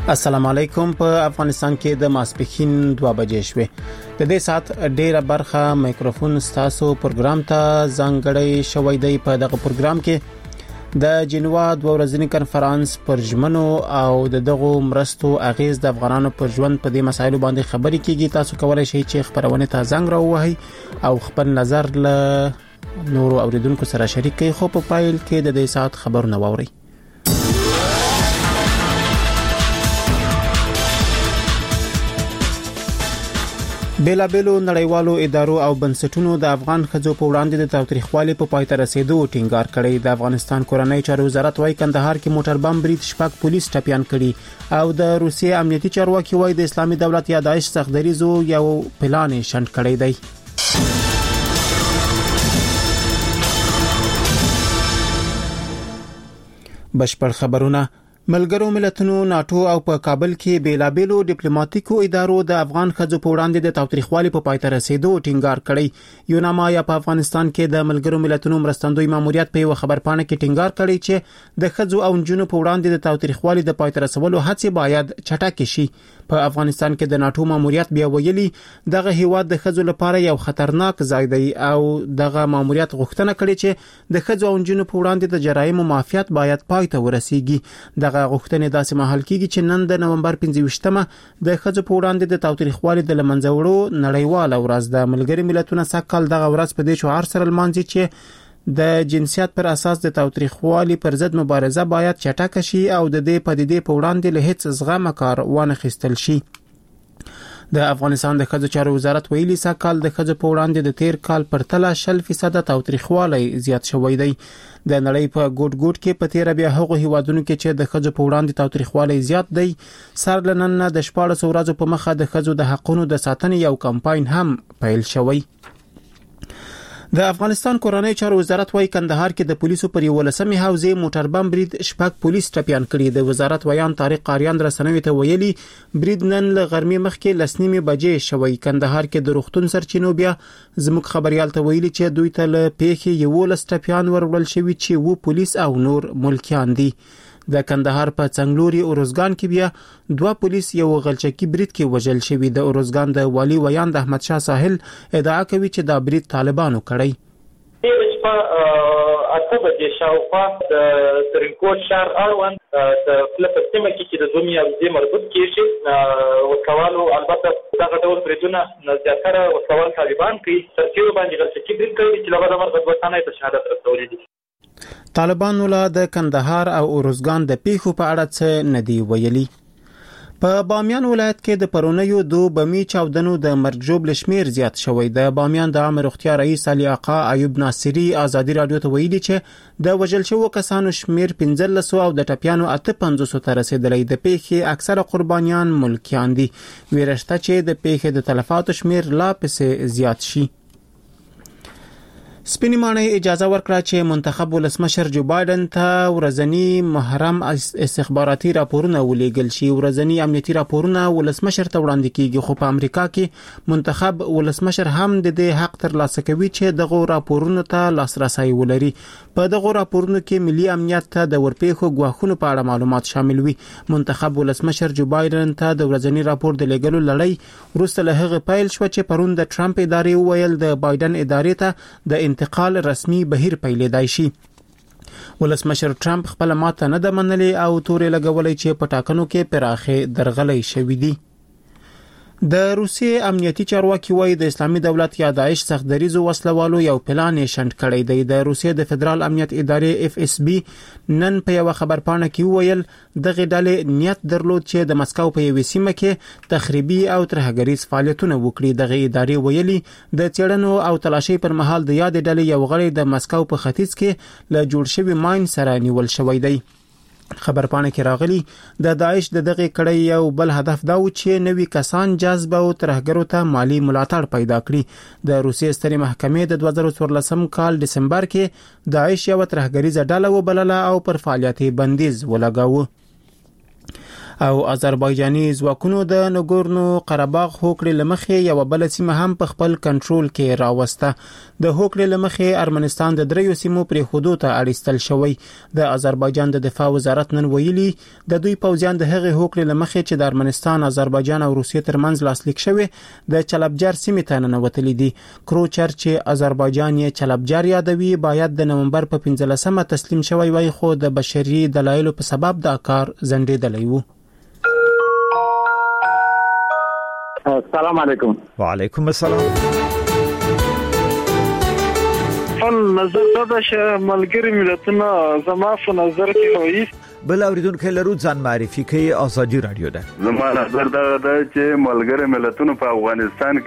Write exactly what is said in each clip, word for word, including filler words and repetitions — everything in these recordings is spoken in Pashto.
السلام علیکم. په افغانستان کې د ماسپښین دوه بجې شوې. د دې سات ډیره برخه مایکروفون ستاسو پروګرام ته ځانګړی شوی دی. په دغه پروګرام کې د جنوا دوه ورځنی کنفرانس پر ژمنو او د دغه مرستو اغیز د افغانانو پر ژوند په دې مسایلو باندې خبرې کیږي. تاسو کولای شئ چې خبرونه ته زنګ راووهئ او خپل نظر له نورو اوریدونکو سره شریک کړئ. خو په پایل کې د دې سات خبرونه واورئ. بیلا بیلو نړیوالو ادارو او بنسټونو د افغان ښځو په وړاندې د تاوتریخوالي په پای ته رسیدو ټینګار کړی. د افغانستان کورنۍ چارو وزارت وايي کندهار کې موټر بم برید شپږ پولیس ټپيان کړي او د روسیې امنیتي چارواکي وايي د اسلامي دولت یا داعش سختدریزو یو پلان شنډ کړی دی. بشپړ خبرونه. ملګرو ملتونو ناتو او په کابل کې بیلابېلو ډیپلوماټیکو ادارو د افغان ښځو په وړاندې د تاوتریخوالي په پای ته رسیدو ټینګار کړی. یوناما یا په افغانستان کې د ملګرو ملتونو مرستندوی ماموریت په یو خبرپاڼه کې ټینګار کړی چې د ښځو او نجونو په وړاندې د تاوتریخوالي د پای ته رسولو هڅې باید چټکې شي. په افغانستان کې د ناتو ماموریت بیا ویلي دغه هیواد د ښځو لپاره یو خطرناک ځای دی او دغه ماموریت غوښتنه کړې چې د ښځو او نجونو په وړاندې د جرایمو معافیت باید پای ته ورسیږي. دغه غوښتنې داسې مهال کېږي چې نن د نومبر پنځه ویشتمه د ښځو په وړاندې د تاوتریخوالي د لمنځه وړو نړیواله ورځ ده. ملګري ملتونه سږکال دغه ورځ په دې شعار سره لمانځي چې د جنسیت پر اساس د تاوتریخوالي پر ضد مبارزه باید چټکه شي او د دې پدیدې په وړاندې له هیڅ زغمه کار وانه خیستل شي. د افغانستان د ښځو چارو وزارت ویلي سږکال د ښځو په وړاندې د تیر کال پرتله شل فیصد تاوتریخوالي زیات شوی دی. د نړۍ په ګوټ ګوټ کې په تیر بیا هغه هیوادونو کې چې د ښځو په وړاندې تاوتریخوالي زیات دی سر لنن د شپږ سوه ورځې په مخه د ښځو د حقونو د ساتنې یو کمپاین هم پیل شوی. د افغانستان کورنۍ چارو وزارت وايي کندهار کې د پولیسو پر یولسمې حوزې موټر بم برید شپږ پولیس ټپيان کړي. د وزارت ویان طارق قاریان رسنوي ته ویلي برید نن له غرمې مخکې لسنیمه بجې شوی. کندهار کې د روغتون سرچینو بیا زموږ خبريال ته ویلي چې دوی ته له پیښې یولس ټپيان ورول شوی چې وو پولیس او نور ملکیان دي. د کندهار په څنګلوري اورزګان کې بیا دوه پولیس یو غلچکی برید کې وژل شوی. د اورزګان د والی ویان د احمد شاه ساحل ادعا کوي چې دا برید طالبانو کړی. په اته بجې شاوخوا د ترنکوټ شهر اړوند د فلسطین کې چې د دومي اوزې مربوط کیږي وکوالو البته دغه ډول بریدونه زیاتره وکوال طالبان کوي. ترڅو باندې غلچکی برید کوي چې لږه د مرګ وطنه ته شهادت رسولي دي. طالبانو له د کندهار او اورزګان د پیښو په اړه څه ندی ویلي. په بامیان ولایت کې د پرونیو دو بمی چاودنو د مرګ ژوبل شمیر زیات شوی. د بامیان د عامه روغتیا رئیس علي آقا ایوب ناصری ازادي رادیو ته ویلي چې د وژل شوو کسانو شمیر پنځه سوه او د ټپيانو اته پنځوس ته رسیدلی. د پیښې اکثره قربانیان ملکیان دي. ویرشته چې د پیښې د تلفاتو شمیر لا پسې زیات شي. سپینې ماڼۍ اجازه ورکړه چې منتخب ولسمشر جو بایدن ته ورځنی محرم استخباراتي راپورونه ولېږل شي. ورځنی امنیتي راپورونه ولسمشر ته وړاندې کیږي خو په امریکا کې منتخب ولسمشر هم د دې حق ترلاسه کوي چې دغه راپورونو ته لاسرسي ولري. په دغه راپورونو کې ملي امنیت ته د ورپېښو غواخونو په اړه معلومات شامل وي. منتخب ولسمشر جو بایدن ته د ورځنی راپور د لېږلو لړۍ وروسته له هغه پیل شو چې پرون د ټرمپ ادارې وویل د بایدن ادارې ته د انتقال رسمي بهیر پیلېدای شي. ولسمشر ټرمپ خپل ماته نه د منلي او تورې لګولې چې په ټاکنو کې پراخه درغلې شوې دي. د روسیې امنیتي چارواکي وايي د اسلامي دولت یا داعش سختدریزو وسلوالو یو پلان شنډ کړی دی. د روسیې د فدرال امنیت ادارې اف اس بي نن په یو خبرپاڼه کې ویل دغه ډلې نیت درلود چې د مسکو په یوې سیمه کې تخریبي او ترهګریز فعالیتونه وکړي. دغه ادارې ویلي د چېړنو او تلاشي پر مهال د یاد ډلې یو غړی د مسکو په ختیځ کې له جوړ شوی ماین سره نیول شوی دی. خبرپاڼه کې راغلي د داعش د دغه کړۍ یو بل هدف دا و چې نوي کسان جذب او ترهګرو ته مالی ملاتړ پیدا کړي. د روسیې سترې محکمې د دوه زره څوارلسم کال دسمبر کې داعش یو ترهګریزه ډله وبلله او پر فعالیت بندیز ولګاوه. او آذربایجاني ځواکونو د نګورنو قرهباغ هوکړې لمخې یو بل سیمه هم په خپل کنټرول کې راوسته. د هوکړې لمخې ارمنستان د دریو سیمو پر حدود ته اړیستل شوی. د آذربایجان د دفاع وزارت نن ویلي د دوی پوځیان د هغې هوکړې لمخې چې د ارمنستان، آذربایجان او روسیې ترمنځ لاسلیک شوی د چلبجر سیمې ته ننوتلي دي. کروچر چې آذربایجان یې چلبجر یادوي باید د نومبر په پنځلسمه تسلیم شوی وای، خو د بشري دلایلو په سبب دا کار ځنډېدلی و. السلام علیکم. وعلیکم السلام. فل نظر دا چې ملګری ملتونه زما په نظر کې هوي بل اوریدونکو لرو ځان معرفي کوي. ازادي رادیو ده. زما نظر دا ده چې ملګری ملتونه په افغانستان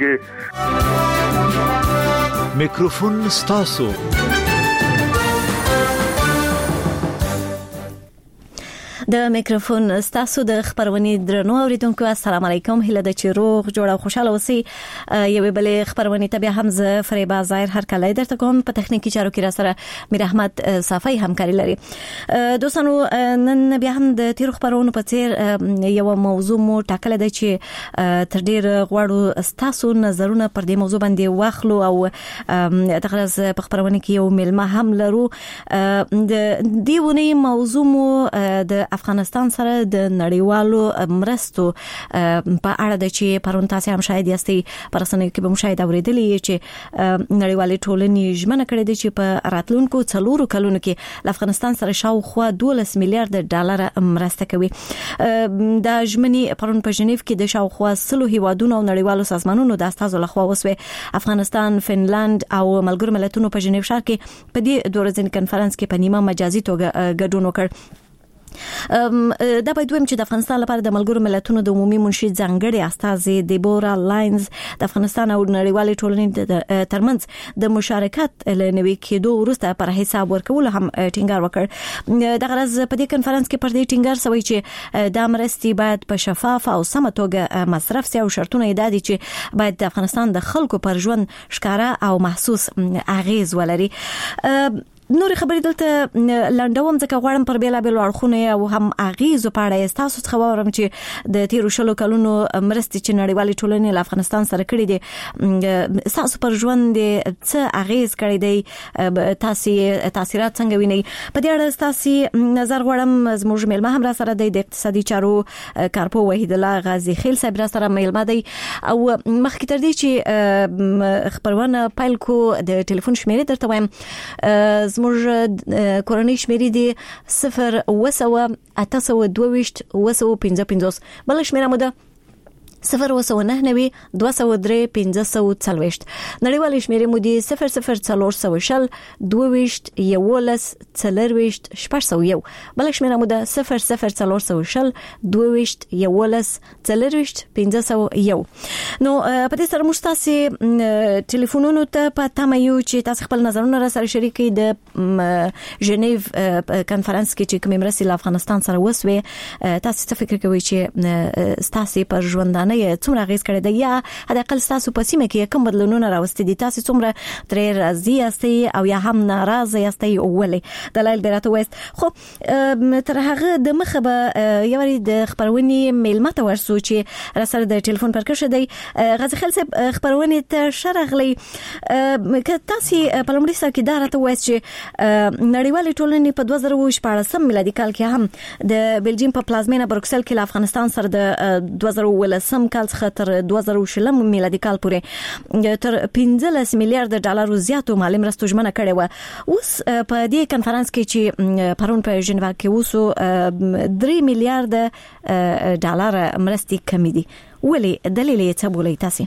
کې میکروفون ستاسو. د میکروفون ستاسو د خبرونې درنو اوریدونکو السلام علیکم. هله د چیروغ جوړ او خوشاله اوسئ. یوه بل خبرونې ته بیا هم ز فریبا ظاهر هر کله درته کوم. په تخنیکی چارو کې را سره میر احمد صافی همکاري لري. دوستانو نن بیا هم د تیر خبرونو په څیر یو موضوع مو ټاکل دی چې تر ډیر غواړو ستاسو نظرونه پر دې موضوع باندې واخلو او دغه په خبرونه کې یو ملما هم لرو. د دیونه موضوع مو د افغانستان سره د نړیوالو مرستو په اړه د چې پرون تاسو هم شاید یاستئ پرسنوي کې به مشاهده اوریدلې چې نړیوالې ټولنې ژمنه کړې ده چې په راتلونکو څلورو کلونو کې د افغانستان سره شاوخوا دولس میلیارډ ډالر مرسته کوي. د ژمنې پرون په ژنیف کې د شاوخوا سلو هیوادونو او نړیوالو سازمانونو د استازو لخوا وسوي. افغانستان، فنلند او ملګرو ملتونو په ژنیف ښار کې په دې دوه ورځني کنفرانس کې په نیمه مجازي توګه ګډون وکړ. دا باید ویم چې د افغانستان لپاره د ملګرو ملتونو د عمومي منشي ځانګړي استازي دیبورا لاینز د افغانستان او نړیوالې ټولنې ترمنځ د مشارکت لنوي کېدو وروسته پر حساب ورکول هم ټینګار وکړ. د غرض په دې کنفرانس کې پر دې ټینګار شوی چې د مرستې باید په شفاف او سمه توګه مصرف شي او شرطونه یې دادي چې باید د افغانستان د خلکو پر ژوند ښکارا او محسوس اغیز ولري. نور خبرې دلته لنډوم ځکه غواړم پر بیلا بیل اړخونه او هم اغیز په اړه تاسو څخه واورم چې د تیر شلو کلونو مرستې چې نړیوالې ټولنې له افغانستان سره کړې دي تاسو پر ژوند څه اغیز کړی دی، تاسو تاثیرات څنګه وینئ؟ په دې اړه تاسو نظر غواړم. زموږ مېلمه هم را سره دی، د اقتصادي چارو کارپو وحید الله غازی خیل صاحب را سره مېلمه دی. او مخکې تر دې چې خبرونه پیل کو د ټلیفون شمیرې درته وایم. زموږ کورنۍ شمیرې دي صفر وسوه اته سوه دوه ویشت اوه سوه پنځه پنځوس. بله شمیره مو ده صفر وسوه نهه نوي دوه سوه درې پنځه سوه څلوېښت. نړیوالې شمیرې مو دي صفر صفر څلور سوه شل دوه ویشت یولس څلرویشت شپږ سوه یو. بله شمیره مو ده صفر صفر څلور سوه شل دوه ویشت یولس څلرویشت پنځه سوه یو. نو په دې سره موږ تاسو ټلیفونونو ته په تمه یو چې تاسو خپل نظرونه را سره شریک کړئ. د ژنیف کنفرانس کې چې کومې مرستې له افغانستان سره وسوي تاسو څه فکر کوئ چې تاسو پر ژوندانه څومره اغیز کړی دی یا حداقل تاسو په سیمه کې کوم بدلونونه راوستي دي؟ تاسو څومره ترې راضي یاستئ او یا هم ناراضه یاستئ ولې؟ دلایل به راته وایست. خو تر هغه د مخه به یواري د خبرونې میلمه ته ورسو چې را سره د ټلیفون پر کښه دی. غازی خیل صاحب خبرونې ته شرغلی که تاسو په لومړي سر کې دا راته وایست چې نړیوالې ټولنې په دوه زره شپاړسم میلادي کال کې هم د بلجیم په پلازمینه بروکسل کې له افغانستان سره د دوه زره ولسم کال څخه تر دوه زره شلم میلادي کال پورې تر پنځلس میلیارډ ډالر زیاتو مالي مرستو ژمنه کړې وه. اوس په دې کنفرانس کې چې پرون په ژنیوا کې وسو درې میلیارډ ډالر مرستې کمې دي. ولې دلیل یې څه بولئ تاسو؟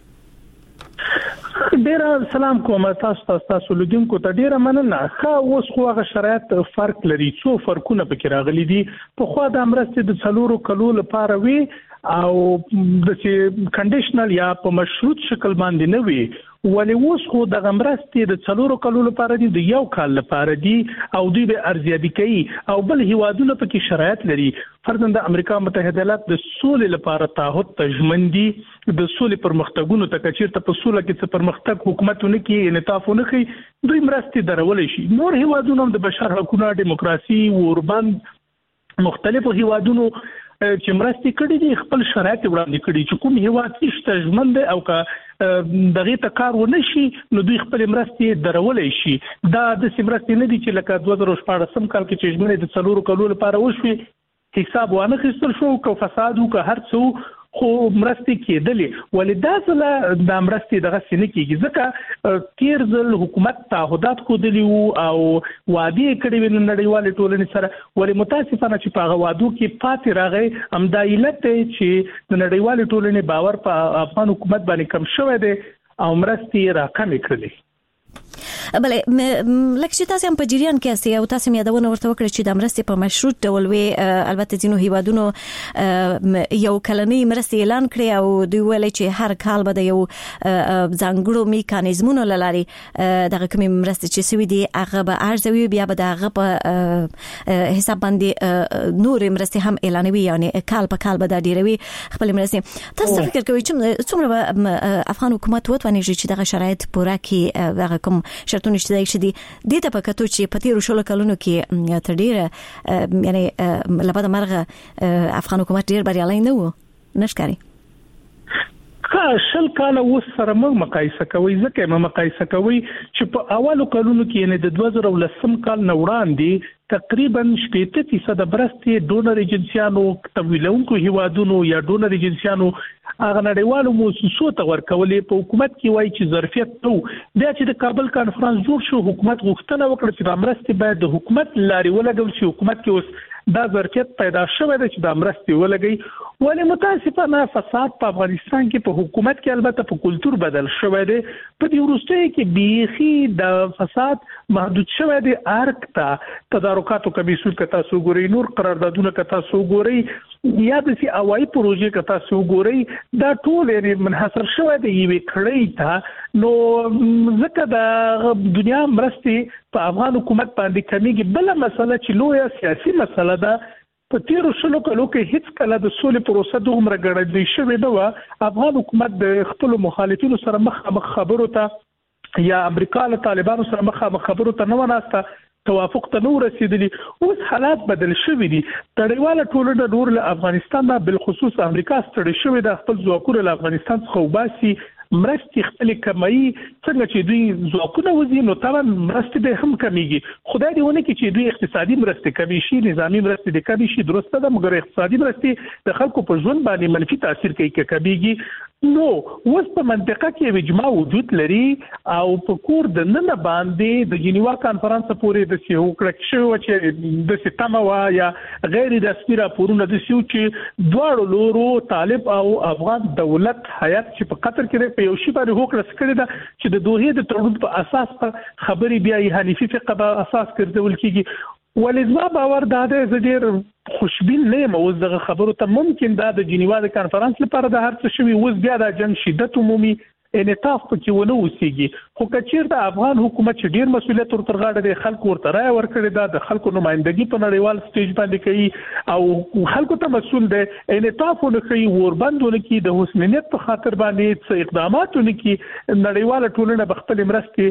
ډیر سلام کوم تاسو تاسو لودونکو ته ډیره مننه. ښه اوس خو هغه شرایط فرق لري، څو فرقونه پکې راغلي دي. په خو د مرستې د څلورو کلو لپاره وی او د چې کنډیشنل یا په مشروط شکل باندې نه وي، ولې اوس خو د مرستې د څلورو کلو لپاره دي، د یو کال لپاره دي او دوی به ارزیابي کوي. او بل هیوادونه پکې شرایط لري. فرضاً د امریکا متحده ایالات د سولې لپاره تعهد تجمن دي، د سولې پرمختګونو ته کچیرته په سوله کې څه پرمختګ حکومتونه کې انعطاف نه کوي، دوی مرستې درولې شي. نور هیوادونه د بشر حقوقو، دیموکراسي، اوربند مختلفو هیوادونو چې مرستې کړې دي خپل شرایط وړاندې کړي چې کوم هیواد چې ژمن دی او که دغه ته کار ونه شي نو دوی خپل مرستې درولې شي. دا د مرستې نه دي چې لکه دوه زره شپاړسم کال کې چې ژمنې د څلورو کلونو لپاره وشوي حساب وانه خستل شو که فساد او که هر څه خو مرستې کېدلې ولې دا ځله د مرستې دغه سینه کېږي ځکه تیر ځل حکومت تعهدات کودلی وو او وعده کړې وې نړیوال ټولنې سره ولې متاسفانه چې په هغه وعدو کې پاتې راغی همدا علت دی چې د نړیوال ټولنې باور په افغان حکومت باندې کم شوی دی او مرستې راکمې کړلې. بله لکه چې تاسو هم په جریان کې یاست او تاسو مې یادونه ورته وکړه چې د مرستې په مشروط ډول وي البته ځینو هیوادونو یو کلنۍ مرستې اعلان کړې او دوی ویل چې هر کال به د یو ځانګړو میکانیزمونو له لارې دغه کومې مرستې چې سوي دي هغه به ارزوي بیا به د هغه په حساب باندې نورې مرستې هم اعلانوي یعنی کال په کال به دا ډیروي خپل مرستې. تاسو فکر کوئ چې څومره افغان حکومت وتواني چې دغه شرایط پوره کړي دغه کوم شرطونه چې شدي د ته په کتو چې په تیرو شلو کلونو کې تر ډیره یعنی لبد مرغه افغان حکومت ډیر بریالي نه وو نشکاري که شل کاله و سره موږ مقایسه کوي ځکه موږ مقایسه کوي چې په اولو کلونو کې یعنی د دوه زره ولسم کال نه وړاندې تقریبا شپږ فیصد برستې ډونر ایجنسیانو تمویلونکو هیوادونو یا ډونر ایجنسیانو هغه نړیوالو موسسو ته ورکولې په حکومت کې وایي چې ظرفیت نو بیا چې د کابل کانفرنس جوړ شو حکومت غوښتنه وکړه چې د مرستې باید د حکومت لارې ولګول شي. حکومت کې اوس دا ظرفیت پیدا شوی دی چې د مرستې ولګي ولې متاسفانه فساد په افغانستان کې په حکومت کې البته په کلچر بدل شوی دی په دې وروستیو کې بیخي د فساد محدود شوی دی. ارک ته تدارکاتو کمیسیون که تاسو ګورئ نور قراردادونه که تاسو ګورئ یا د سی اوای پروژې که تاسو ګورئ دا ټول یې منحصر شوی دی یوې کړۍ ته نو ځکه د دنیا مرستې په افغان حکومت باندې کمیږي. بل مسله چې لویه سیاسي مسله ده په تیرو شلو کلو کې هیڅ کله د سولې پروسه دومره ګړندۍ شوې نه وه. افغان حکومت د خپلو مخالفینو سره مخامخ خبرو ته یا امریکا له طالبانو سره مخامخ خبرو ته نه وناسته توافق ته نو رسیدلی. اوس حالات بدل شوي دي. نړیواله ټولنه نور له افغانستان نه بالخصوص امریکا ستړي شوې ده خپل ځواکونه له افغانستان څخه وباسي مرستې خپل کمایي څنګه چې دوی ځواکونه وزي نو طبعا مرستې به هم کمیږي. خدای دې ونه کړي چې دوی اقتصادي مرستې کمی شي نظامی مرستې د کمی شي درسته ده مګر اقتصادي مرستې د خلکو په ژوند باندې منفي تاثیر کوي کې کمیږي. نو اوس په منطقه کې اجماع وجود لري او په کور د نن باندې د جنیوا کانفرنس پورې د سیو کړک شو چې د ستامه وا یا غیر رسمي راپورونه د سیو چې دواړو لورو طالب او افغان دولت حیات چې په قطر کې په یو شی باندې هوکړه کړې ده چې د دوه د تړون په اساس په خبري بیا حنیفي فقه په اساس ګرځول کیږي. ولزما باور دا ده زه ډیر خوشبین نه یم اوس دغه خبرو ته ممکن دا د جنیوا د کانفرنس لپاره د هر څه شوي اوس بیا د جنگ شدت عمومي انعطاف پکې ونه اوسېږي. خو کچیر د افغان حکومت چې ډیر مسؤلیت ورته غاړه دی خلکو ورته رای ورکړي دا د خلکو نمائندګي په نړیوال سټیج باندې کوي او خلکو ته مسؤل دی انعطاف ونکړي وربندونه کې د حسنیت په خاطر باندې څه اقداماتونه کې نړیواله ټولنه بخپل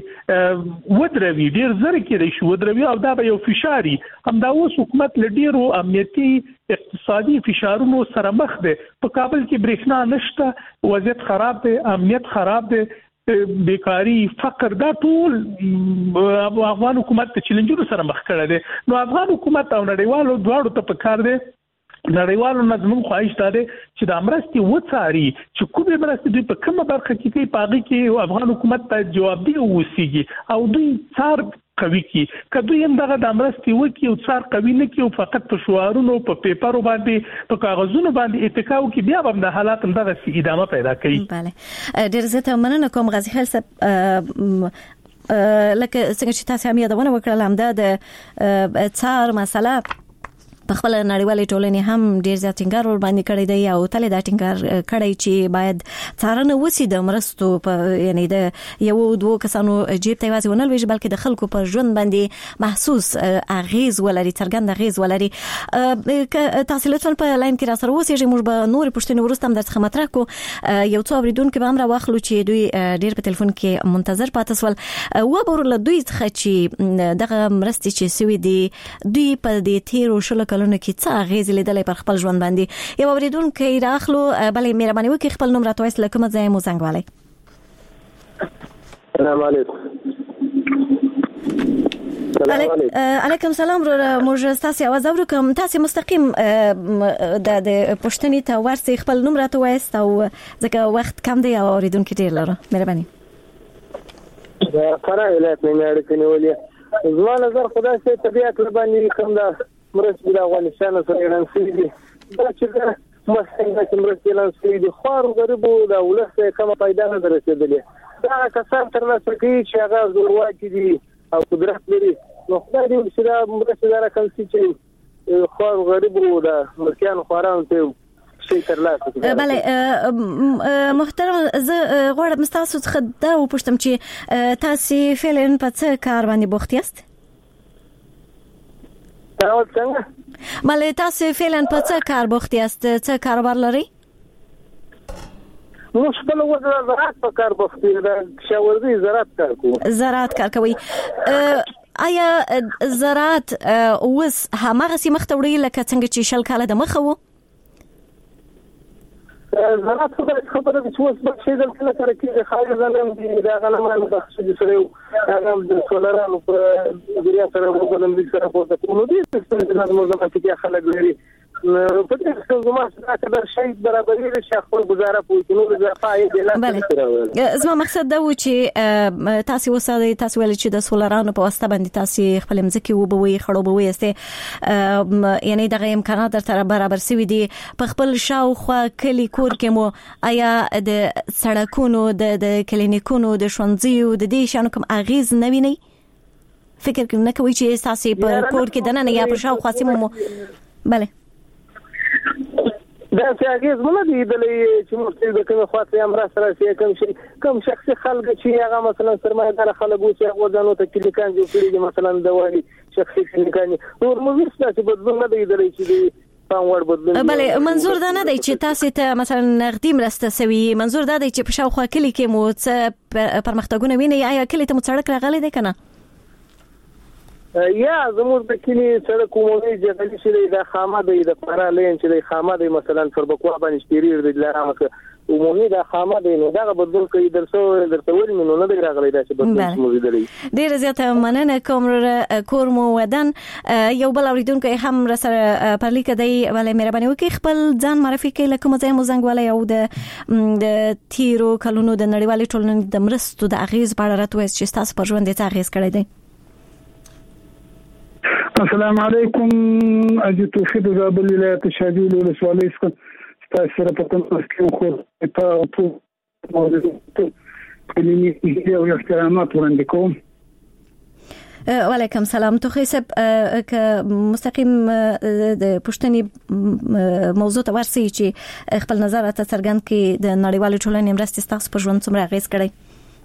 مرستې ودروي ډیر زر کې شي ودروي او دا به یو فشاري همدا اوس حکومت لډیرو امنیتي اقتصادي فشارونو سره مخ دی. په کابل کې برېښنا نشته وضعیت خراب دی امنیت خراب دی بیکاری فقر دا ټول افغان حکومت ته چیلنجونو سره مخ کړی دی. نو افغان حکومت او نړیوالو دواړو ته پکار دی نړیوالو نظمون خواهش داده چې د مرستې وڅاري چې کومه مرستې دوی په کومه برخه کې کوي پاغي کې افغان حکومت ته جواب دی اوسېږي او دوی څار قوي کی کدو یم دغه د امرستي وکي او څار قوي نه کی او فقط په شعارونو په پیپرو باندې په کاغذونو باندې اتکاو کی بیا هم د حالات دغه ادامه پیدا کوي. بله ډیر زه ته مننه کوم غازی خیل صاحب لکه څنګه چې تاسو هم یادونه وکړل هم د څار مسله په خپل نړیوالې ټولنې هم ډیر زیات ټینګار ور باندې کړی دی او تل دا ټینګار کړی چې باید څارنه وسی د مرستو په یعنی د یو دوه کسانو جیب ته وازي ونل ویج بلکې د خلکو پر ژوند باندې محسوس اغیز ولري څرګند اغیز ولري. تاسو لطفا په لاین کې را سره اوسئ موږ به نور پښتني ورستم درڅخه مطرح کو یو څو اوریدونکو به امر واخلو چې دوی ډیر په ټلیفون کې منتظر پاتې سول و به له دوی څخه چې دغه مرستې چې سوي دي دوی په دې تیرو شل کلونو کې څه اغیز لیدلې پر خپل ژوند باندې؟ یو اوریدونکو راخلو، بلې مهرباني وکړئ خپل نوم راته وایي لکه مزه مو زنګ والي. السلام علیکم. علیکم سلام. موږ تاسو आवाज اورو کوم. تاسو مستقیم د پښتني ته ورسې خپل نوم راته وایست او ځکه وخت کم دی او اوریدونکو ډیر لره. مهرباني. دا فرا ولایت نه اړ کنيولې زما نظر خدای سي طبيعت باندې کوم دا مرسته د افغانستان سره اړه دي. دا چې مسله چې مرسته لاسي دي خور غریبو د ولسه کومه پیدا نه درسېدلې. دا کسان تر لاسه کوي چې هغه زورواکي دي او قدرت لري. نو خدای دې چې دا مرسته دار کوم چې خور غریبو د مرکیان خوران ته شي تر لاسه کوي. بله محترم، زه غواړم تاسو څخه دا وپوښتم چې تاسو فعلاً په څه کار باندې بوخت یاست؟ تاسو څنګه؟ بله تاسو فعلاً په څه کار بوخت یاست؟ څه کاروبار لرئ؟ نو خپل وځه زراعت په کار بوخت دي. دا شاورزي زراعت کار کوي. زراعت کار کوي. آیا زراعت اوس همغه سي مختوړي لکه څنګه چې شل کاله د مخه وو؟ زراعت خبره د څوس په شي د کله سره کې خالي ځلم دي. دا غنمانو د خصوصي سره هغه د سولرانو په ذریعہ سره وګورم د سره په تاسو دي چې د موږ په خلک لري. په دې څه زما سره د شي برابرۍ د شخصي گزاره پوښتنه نو د ځای د لاس. زما مقصد دا و چې تاسو وساده تاسو ول چې د سولرانو په واسطه باندې تاسو خپل مځکه وبوي خړوبوي استه، یعنی دغه امکانات در برابر سوي دي. په خپل شاوخوا کلی کور کې مو آیا د سړکونو د کلینیکونو د شونځیو د دې شانو کوم اغیز نه ویني؟ فکر کوم نه کوي چې تاسو په کور کې دنه یا په شاوخوا سیمو؟ بله دا چې هغه زموږ دی د چې موږ د کوم خاطر امر سره چې کوم شي کوم شخصي خلک چې هغه مثلا سرمایه‌دار خلک وو چې هغه ځانو ته کلیکان جوړ کړي مثلا د وایي شخصي کلیکان نور موږ څه بدلون نه دی درې چې پاور بدلون. بله منظور دا نه دی چې تاسو ته مثلا نقدي مرسته سوي، منظور دا دی چې په شاوخوا کلی کې مو څه پرمختګونه ویني. آیا کلی ته مو سړک راغلی دی کنه؟ یا زموږ د کلی سړک عمومي جګړې چې د خامه دی د پارا لین چې د خامه دی مثلا فربکوا باندې شپيري د لارامه عمومي د خامه دی نو دا بدل کوي درسو درته ورې نو نه دی راغلی دا چې بدل مو لیدلی. ډیر زیاته مننه کوم کور مو ودان. یو بل اوریدونکو هم را سره پرلیک دی ولې مهرباني وکړئ خپل ځان معرفي کړئ لکه مزه مو زنګ ولې او د د تیرو کلونو د نړیوالې ټولنې د مرستو د اغیز په اړه راته وایي چې تاسو پر ژوند څه اغیز کړی دی؟ السلام علیکم. اجي توفیق د زابل ولایت شاجول ولسوالۍ څخه تاسو سره په کوم کې خو ته ته موجود کلینیک او احترامات وړاندې کوم. وعلیکم سلام. تو خیسب که مستقیم د پښتني موضوع ته ورسي چې خپل نظر ته څرګند کړي د نړیوالو ټولنې مرستې تاسو په ژوند څومره اغیز کړی؟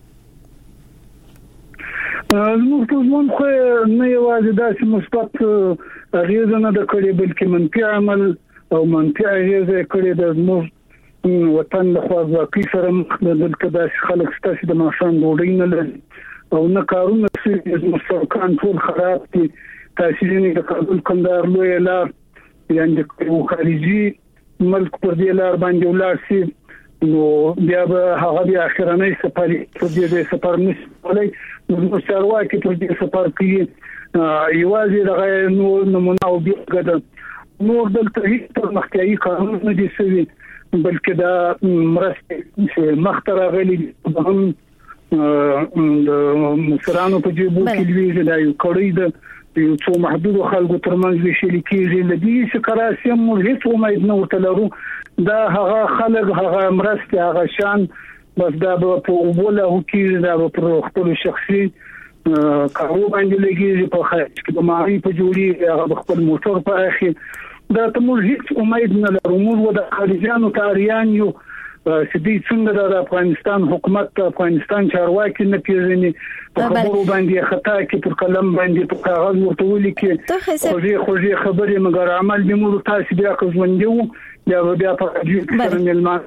زموږ په ژوند خو نه یوازې داسې مثبت اغیز نه ده کړې بلکې منفي عمل او منفي اغیز یې کړې ده. زموږ وطن له خپلواکۍ سره مخ ده. دلته داسې خلک شته چې د ماښام ډوډۍ نه لري او نه کارونه شوي. زموږ سړکان ټول خراب دي. تاسې یې د کابل کندهار لویه لار یعنې د خارجي ملک پر دې لار باندې ولاړ شي نو بیا به هغه بیا اخرنۍ سفر په دې سفر نشي نو چارواکي په دې سفر کې یوازې دغه نور نمونه او بیا نور دلته هیڅ پرمختیایي کارونه نه دي شوي بلکې دا مرستې چې مخته راغلي هم د مصرانو په جيبو کې لوي دا یو کړی ده یو څو محدود خلکو ترمنځ وشل کېږي لدی چې کراسي موږ هیڅ امید نه وتلرو. دا هغه خلک هغه مرسته هغه شان بس دا په وبوله کې دا په خپل شخصي کارو باندې لګي په خاص کې د ماهي په جوړي هغه خپل موټر په اخی دا ته موږ هیڅ امید نه لرو. موږ د خارجيانو تاریان یو چې دې څنګه د افغانستان حکومت د افغانستان چارواکي نه پیژني په خبرو باندې خطا کې پر قلم باندې په کاغذ ورته ولیکي خوږی خوږی خبرې مګر عمل به موږ تاسو بیا کوزمنجو بیا بیا په دې سره ملمان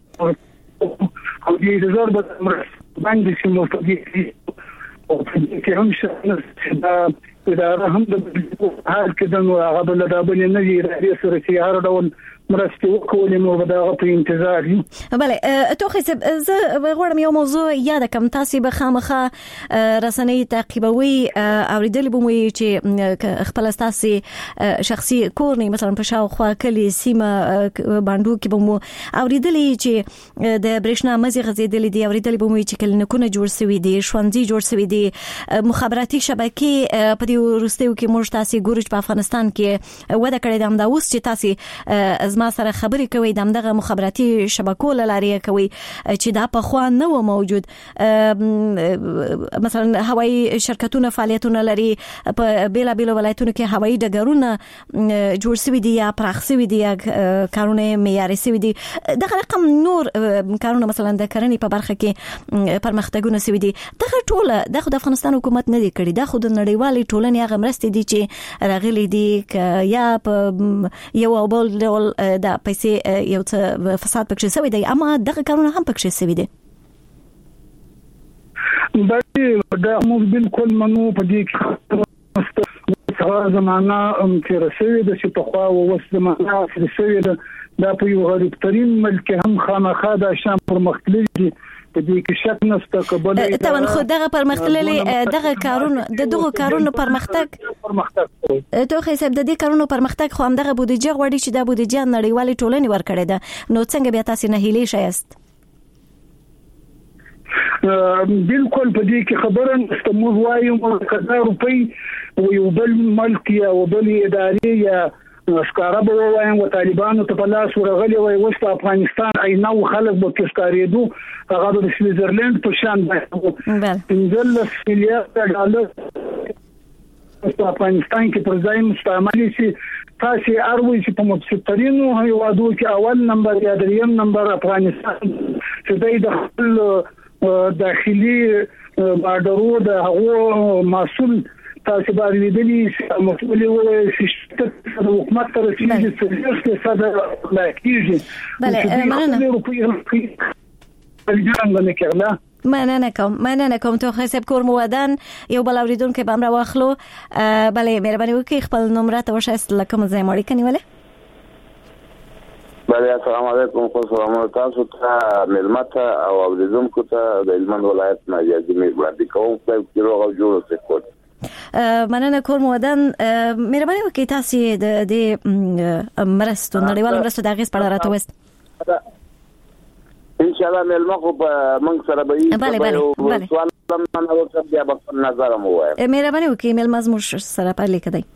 او دې زړه به باندې چې موږ په دې او په دې کې هم چې دا اداره هم د حال کې د نو هغه بل د بل نه دی رئیس سره چې هر ډول مرستې وکولې نو به دا په انتظار یو. بله توخی صاحب زه غواړم یو موضوع یاد کړم، تاسو به خامخا رسنۍ تعقیبوي اوریدل به مو چې خپل تاسو شخصي کور نه مثلا په شاوخوا کلی سیمه باندې کې به مو اوریدلې چې د برېښنا مزي غزیدلې دي، اوریدل به مو چې کلینیکونه جوړ شوي دي، ښوونځي جوړ شوي دي، مخابراتي شبکې په دې وروستیو کې موږ تاسو ګورج په افغانستان کې وده کړې ده. دا اوس چې تاسو ما سره خبرې کوي د دغه مخابراتي شبکو لارې کوي چې دا په خوا نه و موجود. مثلا هوایي شرکتونه فعالیتونه لري په بیلا بیل ولایتونو کې، هوایي ډګرونه جوړ شوي دي یا پراخ شوي دي یا کارونه معیاري شوي دي. دغه رقم نور کارونه مثلا د کرنې په برخه کې پرمختګونه شوي دي. دغه ټوله د افغانستان حکومت نه دی کړی، د خود نړیوالې ټولنې هغه مرستې دي چې راغلي دي یا په یو او بل ډول دا پیسې یو څه فساد پکې شوی دی، اما دغه کارونه هم پکې شوی دي. بلې دا موږ بالکل منو په دې کې هغه زمانہ چې رسوي د چې په خوا او وس زمانہ رسوي دا په یو غریب ترين ملک هم خامخا د شام پر مختلف دي په دې کې شک نشته. کبل طبعا خو دغه پرمختللي دغه کارونه د دغه کارونو پرمختګ پرمختګ توخی صاحب د دې کارونو پرمختګ خو هم دغه بودیجه غوړي چې د بودیجه نړیوالې ټولنې ورکړې ده، نو څنګه بیا تاسو نه هیلې شایست؟ بالکل په دې کې خبره نشته. موږ وایو کزار روپۍ او یو بل ملک یا بل ادارې یا ښکارا به وایم و طالبانو ته په لاس ورغلي وای اوس په افغانستان عینو خلک به تسکاریدو، هغه د سویټزرلند په شان باندې پنځل میلیارډ ډالر په افغانستان کې پر ځای مستعملي شي. تاسو اروي چې په متسترینو هیوادو کې اول نمبر یا دریم نمبر افغانستان چې د خپل داخلي بارډرو د هغو مسؤل تاسو باندې لیدلی مسؤل وي چې د حکومت تر رسیدي چې څه د لاکیږي. بله مننه مننه کوم مننه کوم تو حساب کور مودن یو بل اوریدونکو به امر واخلو. بله مهرباني وکړئ خپل نمبر ته وشاست لکه ځای مړی کني وله. بله السلام علیکم. خو سلام تاسو ته ملمت او اوریدونکو ته د هلمند ولایت مجازي مهرباني کوم چې روغ او جوړ اوسئ. کوم مننه کور مودن مهرباني وکړئ تاسو د دې مرستو نړیوال مرستو د غیس په اړه راته وست. ان شاء الله ملما خو موږ سره به یې بله بله سوال هم نه وکړم بیا به نظر مو وایم. مهرباني وکړئ ملما زموږ سره په لیک دی.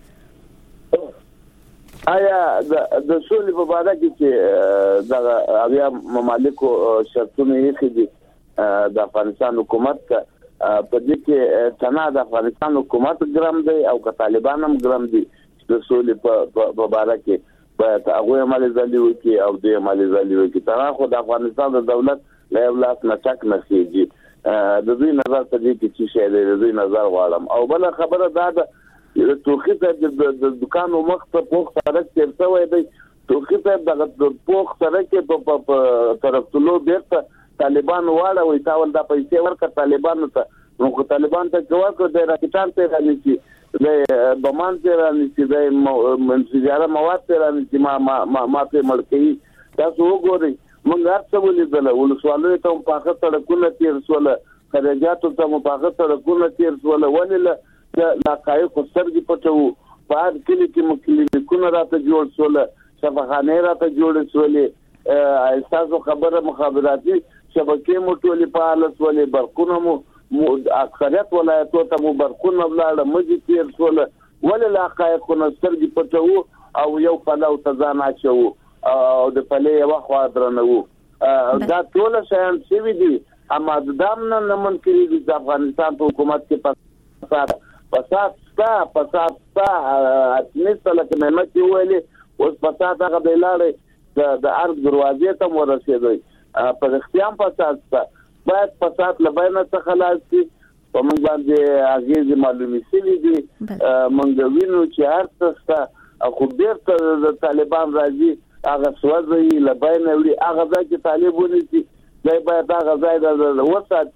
آیا د سولې په اړه چې د اویا ممالکو شرطونه یې دي د افغانستان حکومت په دې کې تنه د افغانستان حکومت ګرام دی او که طالبان هم ګرام دي د سولې په اړه کې باید هغه عملي ځلې وکړي او د عملي ځلې وکړي. تنه خو د افغانستان د دولت له لاس نه چک نشيږي. د دوی نظر ته دي چې شي د دوی نظر غواړم. او بل خبره دا ده توخی ته د دکان مخ ته پوخ سړک تیر شوی دی. توخی ته د پوخ سړک په طرفتلو بیرته طالبان واړه وي تاول دا پیسې ورکړه طالبان ته، نو کو طالبان ته جواب کړ د راکټان ته رانیسي د بمان ته رانیسي د منځجاره مواد ته رانیسي ما ما ما په ملکي تاسو وګورئ موږ هر څه ولیدل. ولسوالۍ ته په هغه سړکونه تیر شول، خرجاتو ته په هغه سړکونه تیر شول، ولله د حقایق سترګې پټو. په هر کلی کې مکلینیکونه راته جوړ شول، شفاخانې راته جوړ شولې، تاسو خبره مخابراتي شبکې مو ټولې فعال شولې، برقونه مو اکثریت ولایتو ته مو برقونه ولاړه مجي تیر شول، ولله حقایقونه سترګې پټو او یو پلاو ته ځان اچو او د پلې یو خوا درنو. دا ټول شیان شوي دي، اما دام نه منکري دي د افغانستان په حکومت کې فساد فساد ستا فساد ستا اتنیسته لکه مهمت چې ویلې اوس فساد هغه دی لاړې د ارګ دروازې ته ورسېدی. په رښتیا هم فساد ستا باید فساد له بینه څخه خلاص شي. په موږ باندې اغېزې معلومې شوي دي، موږ وینو چې هر څه شته خو بېرته د طالبان راځي هغه سوځوي له بینه وړي. هغه ځای چې طالب ونیسي دی باید هغه ځای وساتي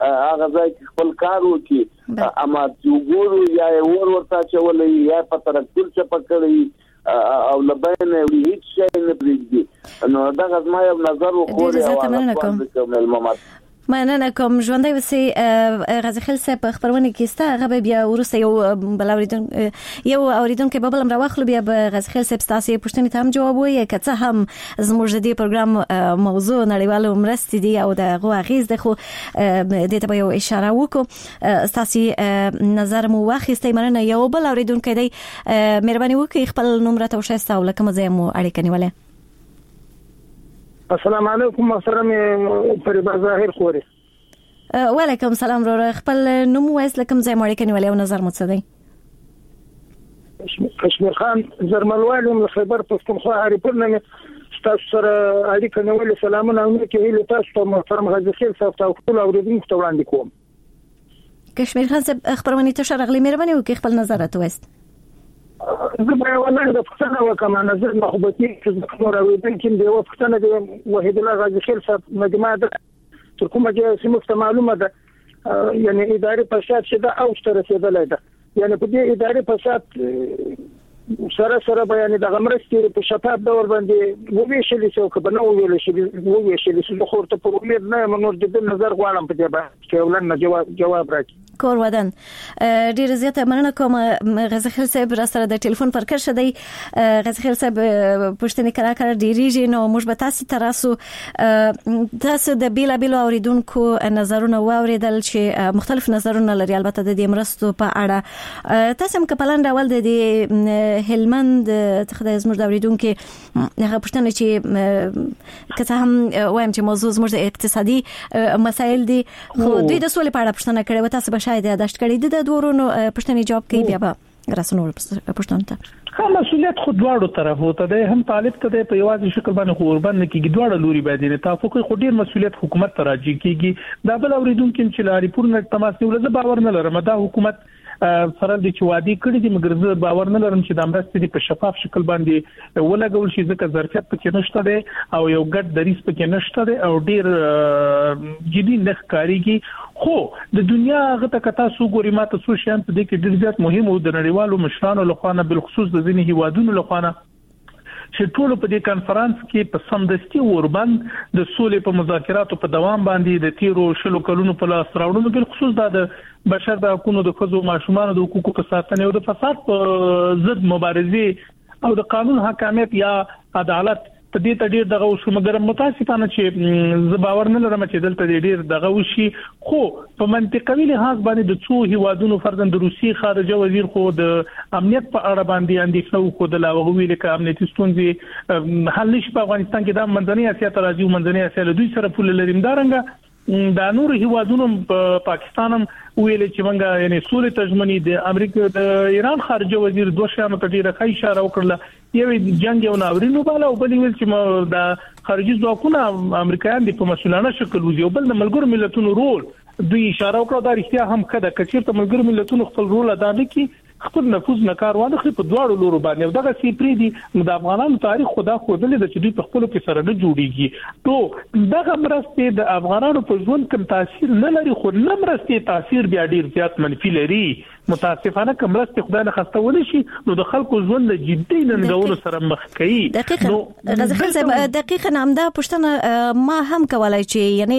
هغه ځای کې خپل کار وکړي اما وګورو یا ور ورته چولې یا په ترکتل چې پکړي او لبنه هیڅ شي نه پریږدي نو دا غزما یو نظر وخوري او کوم مننه کوم ژوندۍ وسې غازي خیل صاحب خبرونه کیسته هغه بیا ورسته یو بلاوریدون یو اوریدونکو به بل راوخلو بیا به غازي خیل صاحب تاسو پوښتنې ته هم جواب وایي که څه هم زموږ د دې پروګرام موضوع نړیوالو مرستې دي او د غو غیز د خو د ته یو اشاره وکړو تاسو نظر مو واخیستې مننه یو بل اوریدونکو دی مهرباني وکړئ خپل نوم راته وښایسته او لکه مزه مو اړیکه نیولې السلام علیکم محترم فریبا ظاهر خوري وعلیکم السلام رو خپل نوم وایس لکم ځای مړ کني ولې او نظر مو څه دی کشمیر خان زرملوالي من خبر پښتونخوا اړیکو نه تاسو سره اړیکه نیولې سلامونه او کې هیله تاسو ته محترم غازي خیل صاحب ته خپل اوریدونکو ته وړاندې کوم کشمیر خان صاحب خبرونه ته شرغلي مهرباني وکړئ خپل نظر راته وایست زه به ولله د پښتنه وکم نظر محبتي چې کوم راوړل کېم دی او پښتنه دی وحید الله غازي خیل صاحب مجمع ده تر کومه چې سیمه معلومه ده یعنی اداري فساد چې دا او تر رسیدلای ده یعنی په دې اداري فساد سره سره بیان د غمرستي په شفاف ډول باندې وویل شي چې په نو ویل شي وویل شي چې خو ته په امید نه منور د نظر غواړم په دې باندې چې ولنه جواب جواب راکړي کور ودان ډیر زیاته مننه کوم غازي خیل صاحب را سره د ټلیفون پر کړ شدی غازي خیل صاحب پښتني کرا کړ ډیریږي نو موږ به تاسو تراسو تاسو د بیلا بیلو اوریدونکو نظرونه واوریدل چې مختلف نظرونه لري البته د دې مرستو په اړه تاسو هم کپلان راول د هلمند خدای زموږ د اوریدونکو هغه پښتنه چې کته هم وایم چې موضوع زموږ د اقتصادي مسایل دي خو دوی د سولې په اړه پښتنه کړي تاسو به شاید یاداشت کړی د دورونو پښتني جواب کوي بیا به راسنور پښتون ته خو مسؤلیت خو دواړو طرفو ته ده هم طالب ته په یوازې شکل باندې خو وربند کیږي دواړه لوري باندې نه تاسو خو ډیر مسؤلیت حکومت ته راځي کیږي دا بل اوریدونکو چې لاري پورن تماس نیول زه باور نه لرم دا حکومت فرض دي چې وادي کړی دي مګر زه باور نه لرم چې د امرستې په شفاف شکل باندې ولګول شي ځکه ظرفیت پکې نشته دی او یو ګډ دریس پکې نشته دی او ډیر جدي نه ښکاریږي خو د دنیا غته کتا سو ګوري ماته سو شان په دې کې ډیر زیات مهم او د نړیوالو مشرانو لخوا نه بل خصوص د ځینې هیوادونو لخوا نه چې ټول په دې کانفرنس کې په سمدستي وربند د سولې په مذاکراتو په دوام باندې د تیرو شلو کلونو په لاس راوړلو بل خصوص د بشر د حقوقو د خزو ماشومان د حقوقو په ساتنه او د فساد په ضد مبارزه او د قانون حاکمیت یا عدالت په دې تدیر دغه شو مګر متاسفانه چې زه باور نه لرم چې دلته ډیر دغه وشي خو په منطقوي لحاظ باندې د څو هیوادونو فرضاً د روسي خارجه وزیر خو د امنیت په اړه باندې اندېښنه خو د لاوغه ویل کې امنیتي ستونزې حل نشي په افغانستان کې د منځنۍ اسیا ته راځي منځنۍ اسیا له دوی سره پول لري مدارنګ د نور هیوادونو په پاکستان هم ویل چې موږ یعنی سولې تجمنی د امریکا د ایران خارجه وزیر دوه شامه ته ډیره ښه اشاره وکړه یو جنگ یو ناورینو بالا او بل ویل چې د خارجي ځواکونو امریکایان د په مسولانه شکل وزي او بل د ملګرو ملتونو رول دوی اشاره وکړه دا رښتیا هم کده کچیر ته ملګرو ملتونو خپل رول ادا نکړي خپل نفوذ نه کار وانه خپل په دواړو لورو باندې دغه سی پری دي د افغانانو تاریخ خدا خودلې د چې دوی په خپل کې سره نه جوړیږي ته دغه مرستې د افغانانو په ژوند کې تاثیر نه لري خو نه مرستې تاثیر بیا ډیر زیات منفي لري متاسفانه کوم مرستې خدای نه خسته ونی شي نو د خلکو ژوند د جدي ننګونو سره مخ کوي دقیقاً غزه خل دقیقاً همدا پښتنه ما هم کولای چې یعنی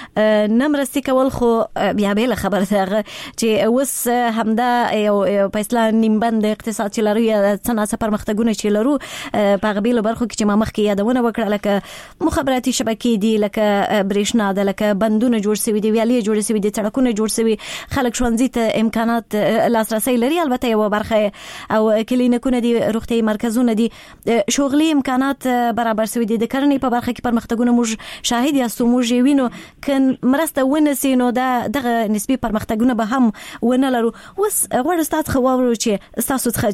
نمرستې کول خو بیا به خبر څنګه چې اوس همدا یو پیسې نیمبند اقتصاد چې لري صنعت پرمختګونه چې لرو په غبیل برخو کې چې ما مخکې یادونه وکړه لکه مخابراتي شبکې دي لکه برېښنا ده لکه بندونه جوړ شوي دي ویالې جوړ شوي دي سړکونه جوړ شوي خلک ښوونځي ته امکانات لاسرسي لري البته یو برخه او کلینیکونه دي روغتي مرکزونه دي شغلي امکانات برابر شوي دي د کرنې په برخه کې پرمختګونه موږ شاهد یاستو موږ وینو کن مرسته ونسي نو دا دغه نسبی پرمختګونه به هم ونه لرو اوس غوړ ستاسو خو چې تاسو څخه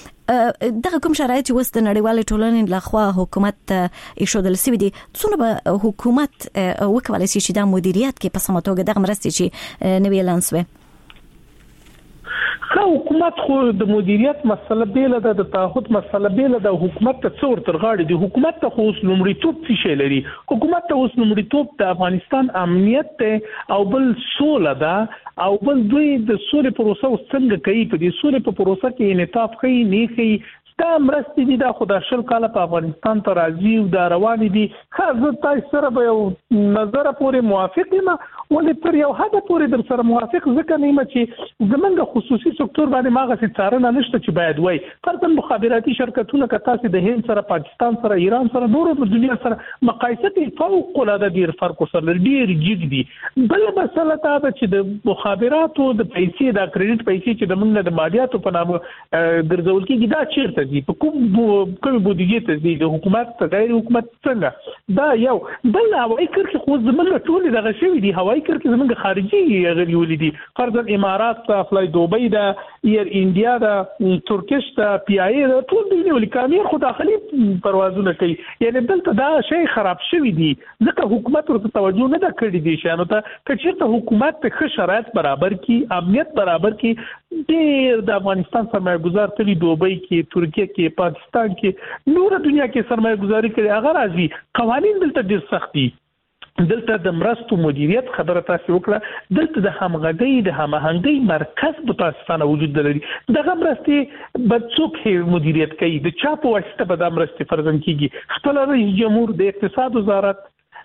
چې دغه کوم شرایط چې وست نړیوال ټولنې لخوا حکومت ایښودل سوي دي څونه به حکومت وکولای شي چې د مدیریت کې په سمه توګه دغه مرستې چې نوی اعلان شوی خو حکومت خو د مدیریت مسله بیل ده د تعهد مسله بیل ده حکومت ته څور تر غاړي دی حکومت ته خو اوس لومړیتوب څه شي لري حکومت ته اوس لومړیتوب د افغانستان امنیت ته او بل سوله ده او بل دوی د سولې پروسه څنګه کوي په دې سولې په پروسه کې انعطاف کوي نه کوي دا مرستې دي دا خو د شل کاله په افغانستان ته راځي او دا روان دي خاصه تاسو سره به یو نظر پورې موافق یم ولې تر یو حد پورې در سره موافق ځکه نه یم چې زمونږ خصوصي سکتور باندې ماغه څارنه نشته چې باید وای فرضاً مخابراتي شرکتونه که تاسو د هند سره پاکستان سره ایران سره نورو د دنیا سره مقایسه کوي فوق العاده ډیر فرق سره ډیر جګ دي بل مسله دا ده چې د مخابراتو د پیسې د کریډټ پیسې چې د موږ د مالیاتو په نامه ګرځول کېږي دا چیرته دي په کوم کوم بودیجه ته دي د حکومت غیر حکومت څنګه دا یو بل هوایي کرښې خو زمونږ ټول دغه شوی دي هوایي کرښې زمونږ خارجي غړي ولدي فرضاً امارات ته فلای دوبۍ دا ایر انډیا دا ترکیش ته پی آی ای ټول دي ولې کامیر خو داخلي پروازونه کوي یعنی دلته دا شی خراب شوی دي ځکه حکومت ورته توجه نه دا کړی دي شانو ته کچېرته حکومت ته ښه شرایط برابر کی امنیت برابر کی ډېر د افغانستان سرمایه گزار تلی دوبۍ کې ترکیه کې پاکستان کې نور دنیا کې سرمایه گزاري کوي هغه راځي قوانین دلته ډېر سخت دي دلته د مرستو مدیریت خبره تاسو وکړه دلته د همغږۍ د هماهنګۍ مرکز په تاسو وجود لري دغه مرستې به څوک مدیریت کوي د چا په واسطه به د مرستې فرضاً کیږي خپل رئیس جمهور د اقتصاد وزارت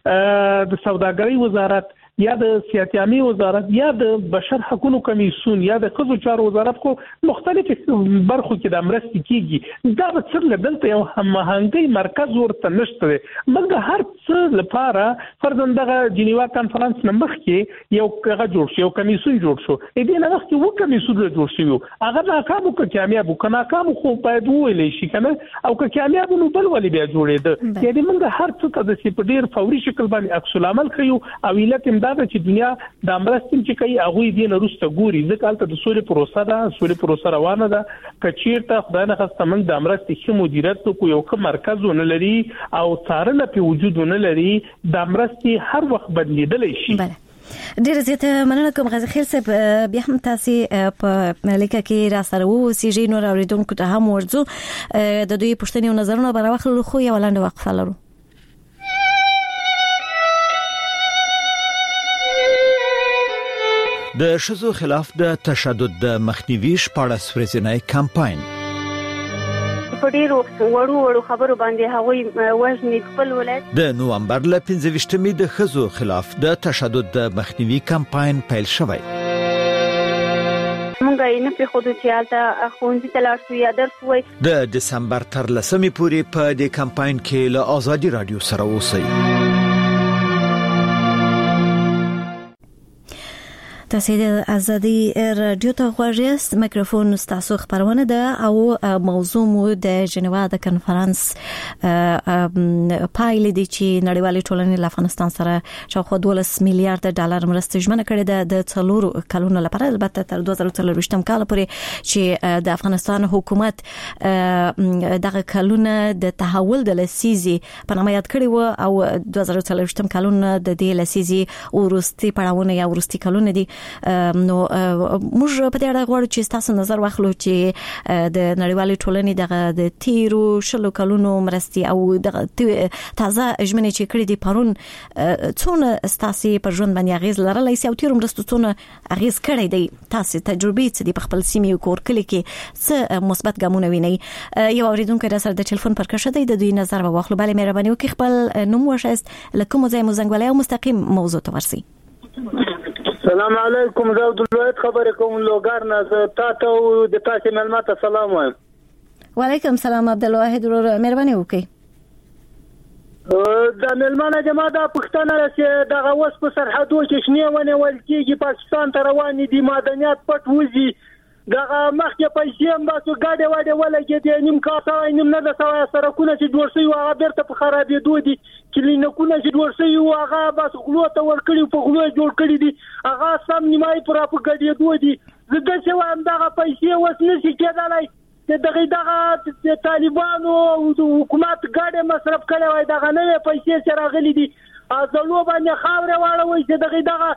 د سوداګرۍ وزارت یا د سیاحتي وزارت یا د بشر حقوقو کمیسیون یا د ښځو چارو وزارت کو مختلف برخو کې د مرستې کیږي دا به څنګه دلته یو هماهنګۍ مرکز ورته نشته موږ هر څه لپاره فرضاً دغه جنیوا کانفرنس نمبر کې یو هغه جوړ شو یو کمیسیون جوړ شو دې نه وخت یو کمیسیون جوړ شو هغه ناکام او کامیاب او ناکام خو باید ویلې شي کنه او که کامیاب نو بل ولې بیا جوړېده یعنی موږ هر څه ته د په ډیر فوري شکل باندې عکس العمل کوي او علت دا ده چې دنیا د مرستې چې کوي هغه دې نه روسته ګوري ځکه حالت د سولې پروسه ده سولې پروسه روانه ده کچیرته خدای نه خسته موږ د مرستې ښه مدیریت کو یو ښه مرکز ونه لري او څارنه په وجود ونه لري د مرستې هر وخت بدلیدلی شي ډیر زیاته مننه کوم غزي خیل صاحب بیا هم تاسو په لیکه کې را سره وو سی جی نور اوریدونکو ته هم ورځو د دوی پښتني نظرونه براوخلو خو یو لاندې وقفه لرو د ښځو خلاف د تشدد د مخنیوي شپاړس ورځنی کمپاین په ډیرو وړو وړو خبرو باندې هغوی وژني خپل ولایت د نوامبر له پنځه ویشتمې د ښځو خلاف د تشدد د مخنیوي کمپاین پیل شوی مونږ یې نه پرېښودو چې هلته ښوونځي ته لاړ شو یا درس ووایو د دسمبر تر لسمې پورې په دې کمپاین کې له ازادي راډیو سره اوسئ تاسو د ازادي رادیو ته غواړئ میکروفون تاسو خبرونه ده او موضوع مو د جنیوا د کانفرنس پایلې دي چې نړیوالې ټولنې له افغانستان سره شاوخوا دولس میلیارډ ډالر مرسته ژمنه کړې ده د څلورو کلونو لپاره البته تر دوه زره څلرویشتم کال پورې چې د افغانستان حکومت دغه کلونه د تحول د لسیزي په نامه یاد کړی و او دوه زره څلرویشتم کلونه د دې لسیزي ورستي پړاوونه یا ورستي کلونه دي نو موږ په دې اړه غواړو چې تاسو نظر واخلو چې د نړیوالې ټولنې دغه د تیرو شلو کلونو مرستي او دغه تازه ژمنې چې کړې دي پرون څونه تاسو په ژوند باندې اغیز لرلای سي او تیرو مرستو څونه اغیز کړی دی تاسو تجربه څه دي په خپل سیمې او کور کلی کې څه مثبت ګامونه ویني یو اوریدونکو را سره د ټلیفون پر کښه دی د دوی نظر واخلو بله مهرباني وکړئ خپل نوم وشایست لکه مو ځای مو زنګ او مستقیم موضوع ته ورسي السلام علیکم زه عبدالواحد خبرې کوم لوګر نه تاسو د تاسو ملمت سلام وایم وعلیکم سلام عبدالواحد ورور مهرباني وکړئ د ملمانه جماعت پښتنه چې دغه وس په سرحدو کې شنه ونه ول کېږي پاکستان ته روان دي معدنیات پټ وځي دغه مخکې پیسې هم تاسو ګاډي واډي ولګي نیم کاته نیم نه د سرکونه چې جوړ شوی هغه بیرته په خرابېدو دي کلینیکونه چې جوړ شوی هغه بس غلو ته ورکړي په غلو جوړ کړي دي هغه سم نیمای پر په ګډېدو دي زه د څه وایم دغه پیسې وس نشي کېدلای چې دغه دغه طالبانو او حکومت ګاډي مصرف کړي وای دغه نه پیسې چې راغلي دي ازلو باندې خاورې واړوي چې دغه دغه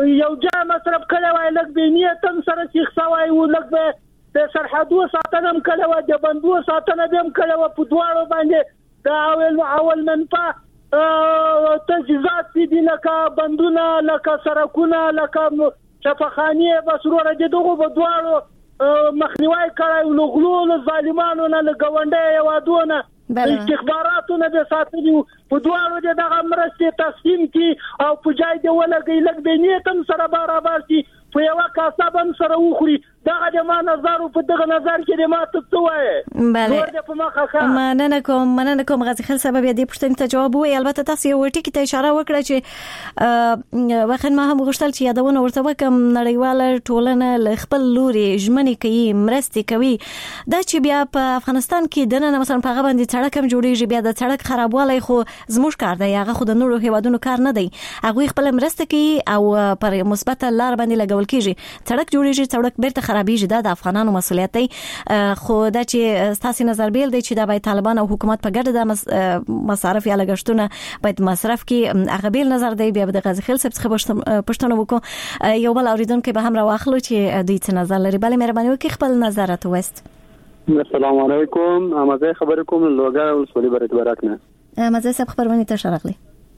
یو ځای مصرف کړی وای لږ به نیتم سره شیخ وای او لږ به د سرحدو ساتنه هم کړی وای د بندو ساتنه به هم کړی وای په دواړو باندې د اول اول منفعه تجهیزات دي لکه بندونه لکه سرکونه لکه شفاخانې بسروره د دغه په دواړو مخنیوي کړی او غلو ظالمانو نه لګونډي یوادونه استخباراتونه به ساتلي په دواړو دغه مرستې تقسیم کی او په جای دی ولګي لګ به نیتم سره برابر شي په یو کاسبم سره وخوري دغه د ما نظر په دغه نظر کې د ما ته وایي بله مننه کوم مننه کوم غازي خل سبب دې پښتنې ته جواب وایي البته تاسو یو ټکی ته اشاره وکړه چې وخت ما هم غوښتل چې یادونه ورته وکم نړیواله ټولنه ل خپل لوري ژمنې کوي مرستې کوي دا چې بیا په افغانستان کې دنه مثلا په غو باندې سړک هم جوړیږي بیا د سړک خرابوالی خو زموږ کار دی هغه خو د نورو هیوادونو کار نه دی هغه خپل مرسته کوي او پر مثبت لار باندې لګول کیږي سړک جوړیږي سړک بیرته خرابېږي دا د افغانانو مسؤلیت دی خو دا چې ستاسو نظر بیل دی چې دا باید طالبان او حکومت په ګډه د مصارف یا لګښتونه باید مصرف کې هغه بیل نظر دی بیا د غازي خیل صاحب څخه پښتنه وکړو یو بل اوریدونکو به هم راوخلو چې دوی څه نظر لري بل مهرباني وکړئ خپل نظر راته وست السلام علیکم امازه خبر کوم لوګا ولسوالۍ برت برکنه امازه صاحب خبرونه ته شرغلی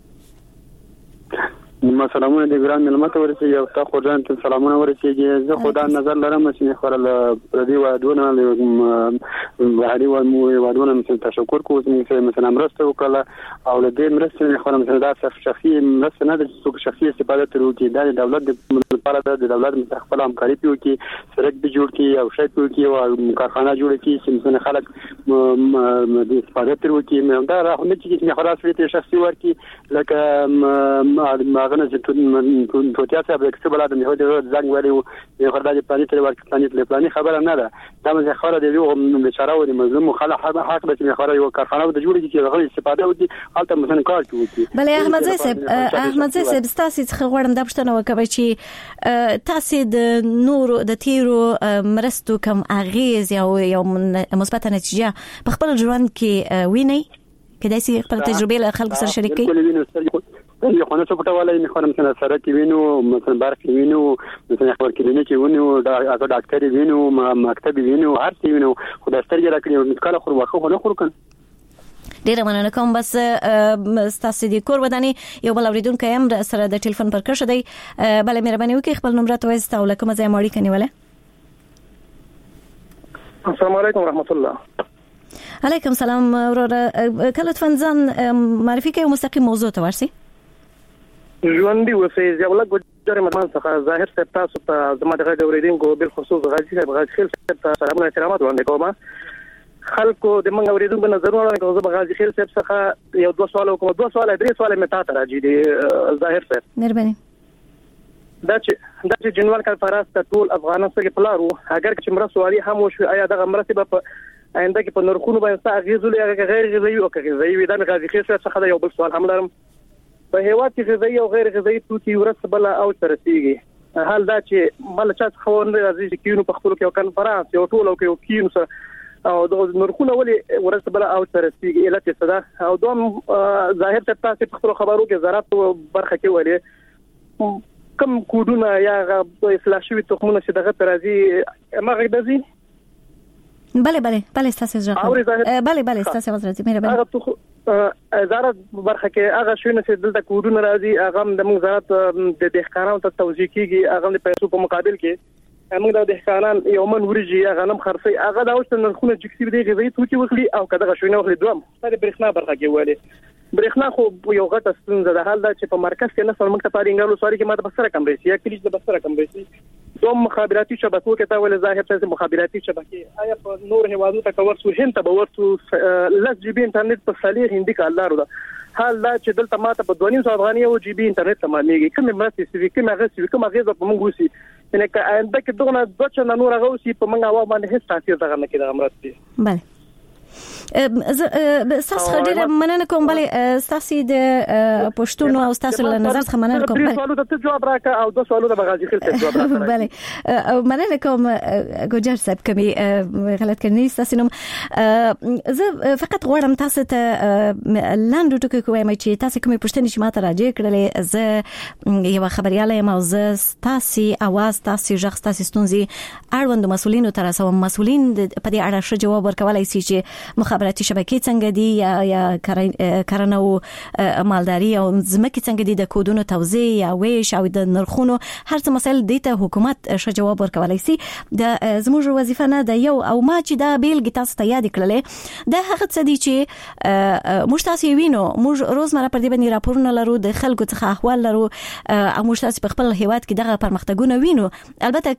ما سلامونه د ګران ملمت ورسې یو تا خو ځان ته سلامونه ورسېږي زه خدای نظر لرم چې خورل پردي وادونه بهري وادونه مثل تشکر کوم چې مثلا مرسته وکړه او له دې مرسته خو مثلا دا شخصي مرسته نه د څوک شخصي استفاده تر وکړي د دولت لپاره د دولت مستقبل همکاري پیو کې سرک به جوړ کړي او شای پیو کې او کارخانه جوړ کړي چې مثلا خلک د استفاده تر وکړي دا راځي چې نه خلاص وي شخصي ورکی لکه نه چې توتیا صاحب د کتاب لاله مې هو د زنګ ویلو یو خدای په پانی تر ورک پانی تر پانی خبره نه ده دا مې خبره دی یو بیچاره و د مظلوم خلک حق حق به چې خبره یو کارخانه د جوړ کی چې هغه استفاده ودی حالت مثلا کار کوي بل احمد زي صاحب احمد زي صاحب تاسو څخه غواړم د پښتنه وکوي چې تاسو د نور د تیرو مرستو کم اغیز یا یو مثبت نتیجه په خپل ژوند کې ویني کله چې خپل تجربه له خلکو سره شریکي یو خانه څه پټواله نه خو مثلا سره کې وینو مثلا بارک وینو مثلا خبر کلینیک وینو دا هغه ډاکټر وینو مکتب وینو هر څه وینو خو د سترګې راکړي نو کله خو واخو نه خور کړ ډیره مننه کوم بس تاسو د کور ودانې یو بل اوریدونکو هم سره د ټلیفون پر کښ دی بل مهرباني وکړئ خپل نمبر ته وایسته او لکه مزه ماړی کنيوله السلام علیکم ورحمت الله علیکم سلام وروره کله تفنځان معرفي کوي مستقیم موضوع ته ورسي ژوندۍ اوسې ځوله ګجر مدمان څخه ظاهر صاحب تاسو ته زما د غږ اوریدونکو بل خصوص غازي صاحب غازي خیل صاحب ته سلامونه احترامات وړاندې کوم خلکو د منګ اوریدونکو نظرونه کوم زه غازي خیل صاحب څخه یو دوه سوال کوم دوه سوال درې سوال مې تاسو راځي دي ظاهر صاحب مهرباني دا چې دا چې جنوال کانفرنس ته ټول افغانان سره پلارو اگر چې مرسته والی هم وشو آیا دغه مرسته به آینده کې په نرخونو باندې اغیزول هغه غیر غذایی او غذایی دا غازي خیل صاحب څخه یو بل سوال هم لرم په هیواد کې غذایی او غیر غذایی توکي ورسره بل او ترسيږي حال دا چې بل چا خبرونه راځي چې کینو په خپل کې یو کانفرنس یو ټول او کې کینو سره او د نرخونه ولي ورسره بل او ترسيږي علت څه ده او دوم ظاهر ته تاسو په خپل خبرو کې زراعت برخه کې ولې کوم کوډونه یا فلاشوي تخمونه چې دغه ترازي مغه دزي بله بله بله تاسو ځه بله بله تاسو راځي مهرباني زراعت برخه کې هغه شونه چې دلته کوډونه راځي هغه د موږ زراعت د دهقانانو ته توزیع کیږي هغه د پیسو په مقابل کې موږ د دهقانان یو من ورجی هغه نم خرڅي هغه د اوس نرخونه جکسي دی غذایی توکي وکړي او کله شونه وکړي دوم د برېښنا برخه کې وایي برېښنا خو یو غټه ستونزه ده حال دا چې په مرکز کې نه سره موږ ته پارینګالو سوري کې ماته بسره کم رسي یا کلیج د بسره کم رسي دوم مخابراتي شبکو کې تا ول ظاهر څه مخابراتي شبکې آیا په نور هوادو ته کور سو هند ته ورته لس جی بي انټرنیټ په صالح هندي کالدارو ده حال دا چې دلته ماته په دوه نیم سو افغاني او جی بي انټرنیټ تمامېږي کوم مرسته سوي کوم هغه سوي کوم هغه په موږ وسی نه که آینده کې دغه د چا نور هغه وسی په موږ هوا باندې هیڅ تاثیر دغه نه کوي د مرسته بله تاسو ډېر مننه کوم بلې تاسو د پښتون او تاسو له نظر څخه مننه کوم بلې سوالو ته جواب راکړه او د سوالو د بغاځي خل ته جواب راکړه بلې مننه کوم ګوجر صاحب کمی غلط کړنی تاسو نوم زه فقط غواړم تاسو ته لاندې ټکو کوم چې تاسو کومې پښتنې چې ماته راځي کړلې زه یو خبرياله یم او زه تاسو اواز تاسو ژغ تاسو ستونزې اړوند مسولینو تر اوسه مسولین په دې اړه ښه جواب ورکولای شي چې مخابراتي شبکې څنګه دي یا یا کرنه او مالداري او ځمکې څنګه دي د کودونو توزیع یا ویش او د نرخونو هر څه مسایل دي ته حکومت ښه جواب ورکولای شي د زموږ وظیفه نه د یو او ما چې دا بیلګې تاسو ته یاد کړلې د هغه څه دي چې موږ تاسو وینو موږ روزمره پر دې باندې راپورونه لرو د خلکو څخه احوال لرو او موږ تاسو په خپل هیواد کې دغه پرمختګونه وینو البته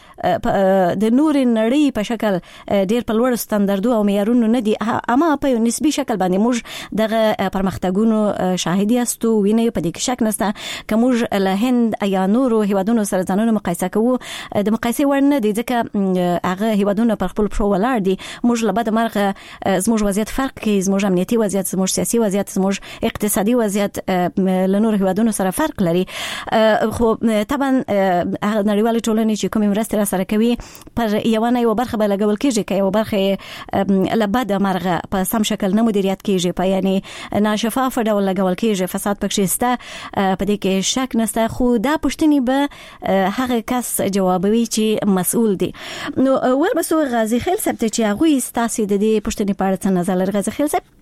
ک د نور نړۍ په شکل ډیر په لوړ ستاندردو او معیارونو نه دي اما په یو نسبی شکل باندې موږ دغه پرمختګونو شاهدي استو ویني په دې کې شک نشته که موږ له هند یا نورو هیوادونو سره ځانونه مقایسه کوو د مقایسې وړ نه دي ځکه هغه هیوادونه پر خپل پرو ولاړ دي موږ له بد مرغه زموږ وضعیت فرق کوي زموږ امنیتي وضعیت زموږ سیاسي وضعیت زموږ اقتصادي وضعیت له نورو هیوادونو سره فرق لري خو طبعا نړیوال ټولنې چې کوم مرسته را سره کوي پر یو نه یو برخه بلګول کیږي که یو برخه لبد مرغه په سم شکل نه مدیریت کیږي په یعنی ناشفاف ډول لګول کیږي فساد پکې شته په دې کې شک نشته خو دا پښتني به هغه کس جوابوي چې مسؤل دي نو وربسو غازی خیل سبت چې هغه ستاسو د دې پښتني په اړه څه نظر لري غازی خیل سبت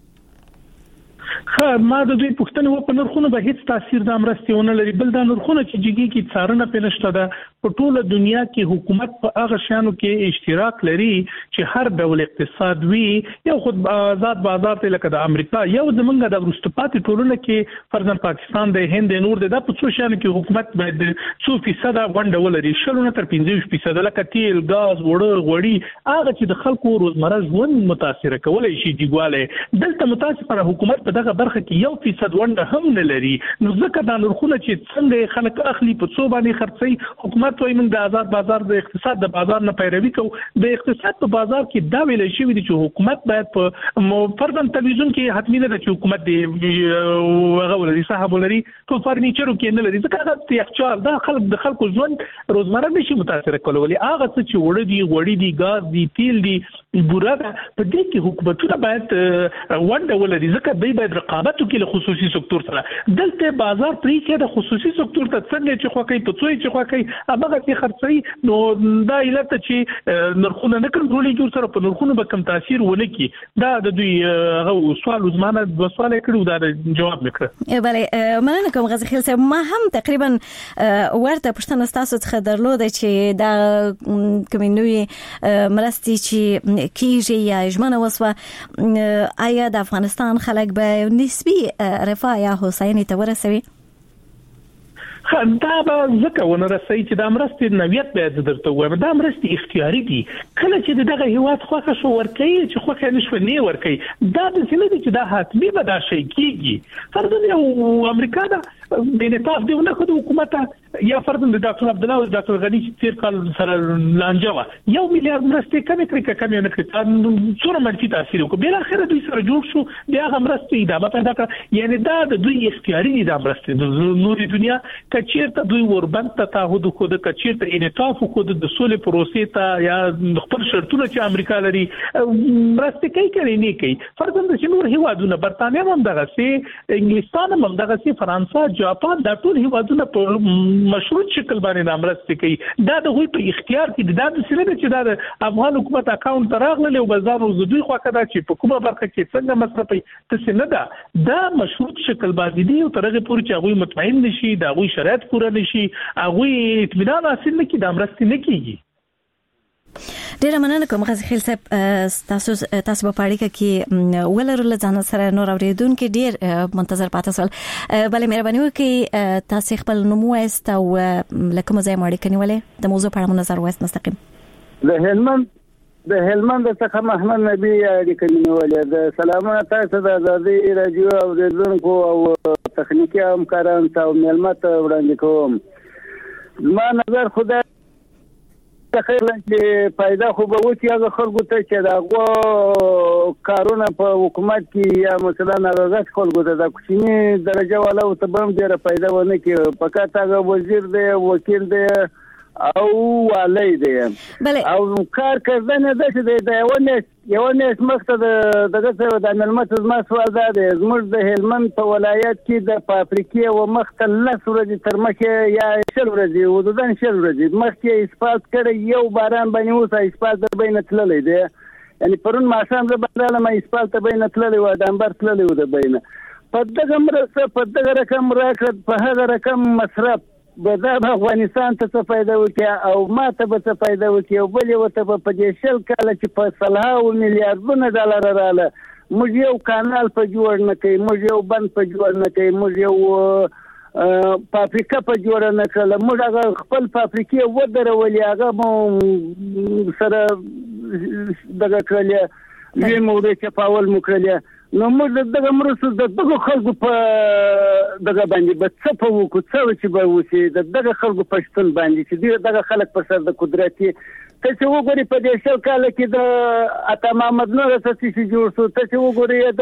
خا ما د دوی پښتنه و په نرخونو به هیڅ تاثیر د امرستيونه لري بل د نرخونو چې جګي کې څارنه پېنشته ده په ټوله دنیا کې حکومت په هغه شانو کې اشتراک لري چې هر ډول اقتصاد وي یو خود آزاد بازار ته لکه د امریکا یو زمونږ د ورستپاتې ټولنه کې فرضاً پاکستان د هند نور د په څو شانو کې حکومت باید څو فیصد غونډه ولري شلونه تر پنځه فیصد لکه تیل غاز وړه غوړي هغه چې د خلکو روزمره ژوند متاثر کولای شي دیګواله دلته متاسفانه حکومت په دغه برخه کې یو فیصد ونده هم نه لري نو ځکه دا نرخونه چې څنګه خلک اخلي په څو باندې خرڅي حکومت وايي موږ د آزاد بازار د اقتصاد د بازار نه پیروي کوو د اقتصاد په بازار کې دا ویل شوی دی چې حکومت باید په فرضاً تلویزیون کې حتمی نه ده چې حکومت دی هغه ولري صاحب ولري په فرنیچرو کې نه لري ځکه دا یخچال دا خلک د خلکو ژوند روزمره نشي متاثر کولای هغه څه چې وړ دي غوړي دي غاز دي تیل دي بوره په دې کې حکومتونه باید ونده ولري ځکه دوی باید رقابت وکړي له خصوصي سکتور سره دلته بازار پرې کې د خصوصي سکتور ته څنګه چې خو کوي په څوې چې خو کوي هغه چې خرڅي نو دا علت چې نرخونه نه کنټرولي جوړ سره په نرخونو به کم تاثیر ونه کی دا د دوی هغه سوال زمانه د سوال کړو دا جواب وکړه بله مننه کوم غزي خیل صاحب ما هم تقریبا ورته پښتنه تاسو څخه درلود چې دا کومینوي مرستي چې کیږي یا ژمنه وسوه آیا د افغانستان خلک به نسبی رفاه یا حسینی ته ورسوي دا به ځکه ونه رسي چې د امرستي نویت به درته وایم د امرستي اختیاري دي کله چې دغه هیواد خوښه شو ورکي چې خوښه نشو نه ورکي دا د سینې چې دا حتمي به دا شي کیږي فرضاً یو امریکا دا د انعطاف دی نه خو حکومت یا فرضاً د ډاکټر عبد الله او ډاکټر غنی چې تیر کال سره لانجه یو میلیارډ مرستې کمې کړې کمې نه کړې څومره منفي تاثیر وکړ بل اخر دوی سره جوړ شو بیا هم مرستې ادامه پیدا کړ یعنی دا د دوی اختیاري دي د مرستې د نوري دنیا کچیرته دوی وربند ته تعهد خو د کچیرته انعطاف خو د سولې پروسې ته یا خپل شرطونه چې امریکا لري مرستې کوي کوي نه کوي فرضاً د نور هیوادونو برتانیا هم دغه سي انګلستان هم دغه سي فرانسه جاپان دا ټول هیوادونه په مشروط شکل باندې امرستې کوي دا د غوي په اختیار کې دا د سره چې دا د افغان حکومت اکاونټ تراغله او بازار او دوی خو کدا چې په کومه برخه کې څنګه مصرفي څه نه دا دا مشروط شکل باندې دی او ترغه پورې چې هغه مطمئن نشي دا غوي شرایط پوره نشي هغه اطمینان حاصل نه کی دا امرستې نه کیږي ډیره مننه کوم غزي خیل صاحب تاسو تاسو په پاړی کې ولرل ځان سره نور اوریدونکو ډیر منتظر پاتې سول بلې مهرباني وکړئ تاسو خپل نوم وایست او لکه مزه ماړی کنيولې د موضوع په اړه نظر وایست مستقیم د هلمند د هلمند څخه محمد نبی اړیکې کنيولې د سلامونه تاسو د ازادي رادیو اوریدونکو او تخنیکی همکاران او ملمت وړاندې کوم ما نظر خدای خیر چې پیدا خو به وتی هغه خلکو ته چې دا غو کارونه په حکومت کې یا مثلا ناراضه خلکو ته د کوچنی درجه والا او ته هم ډیره پیدا ونه کې فقط هغه وزیر دی وکیل دی او والی دی او کار کردنه د څه د یو نه یو نه مخته د دغه څه د ملمت زما سوال دا دی زموږ د هلمند په ولایت کې د پاپریکې او مخته لس ورځې تر مخه یا شل ورځې ودودن شل ورځې مخکې اسفالت کړي یو باران باندې اوس اسفالت در بین تللی دی یعنی پرون ماښام زه باندې ما اسفالت بین تللی و د انبر تللی و د بین په دغه مرسته په دغه رقم راکړه په هغه رقم مصرف به دا افغانستان ته څه فایده وکړي او ما ته به څه فایده وکړي او بل یو ته په دې شل کاله چې په سلهاو میلیارډونه ډالر رااله موږ یو کانال په جوړ نه کوي موږ یو بند په جوړ نه کوي موږ یو فابریکه په جوړ نه کړل موږ هغه خپل فابریکې ودرولې هغه مو سره دغه کړلې وی مو د چپاول مو کړلې نو موږ دغه مرسته د دغه خلکو په دغه باندې به څه په وکړو څه چې به وشي د دغه خلکو په شتون باندې چې دغه خلک په سر د قدرت ته چې وګوري په دې شل کال کې د عطا محمد نور څه چې جوړ شو ته چې وګوري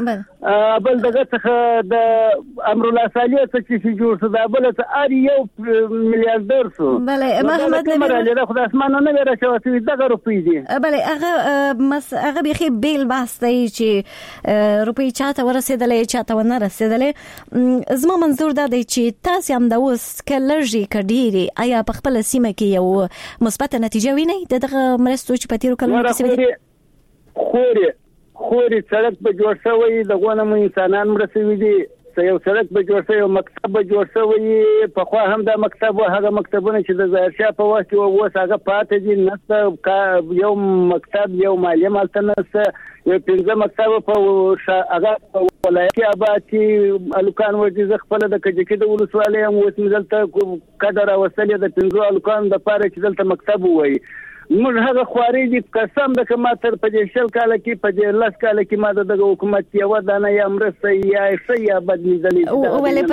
د بل دغه څخه د امرالله صالح څه چې جوړ شو دا بل څه ار یو میلیارډر شو بله محمد نبی له خدای اسمانه نه راځي دغه روپی دي بله هغه مس هغه بيخي بیل بحث دی چې روپی چاته ورسېدلې چاته ونه رسېدلې زما منظور دا دی چې تاسو هم د اوس کلرجی کډيري آیا په خپل سیمه کې یو مثبت نتیجه ویني دغه مرستو چې پتیرو کلمو کې سوي خوري خوري سړک په جوړ شوی د غونم انسانان مرسوي دي یو سړک په جوړ شوی مکتب په جوړ شوی په خو هم د مکتب او هغه مکتبونه چې د ظاهر شاه په وخت او اوس هغه پاتې دي نسته یو مکتب یو مالیه مالته نسته یو پنځه مکتب په هغه ولایت کې آبادي الکان ورته خپل د کجکي د ولسوالۍ هم اوس مدلته کډر اوسلې د پنځه الکان د پاره چې دلته مکتب وای موږ هغه خواري دي قسم د کما تر په دې شل کال کې په دې لاس کال کې ما د حکومت یو دانه یا مرسته یا شي یا بدلیدلې ولې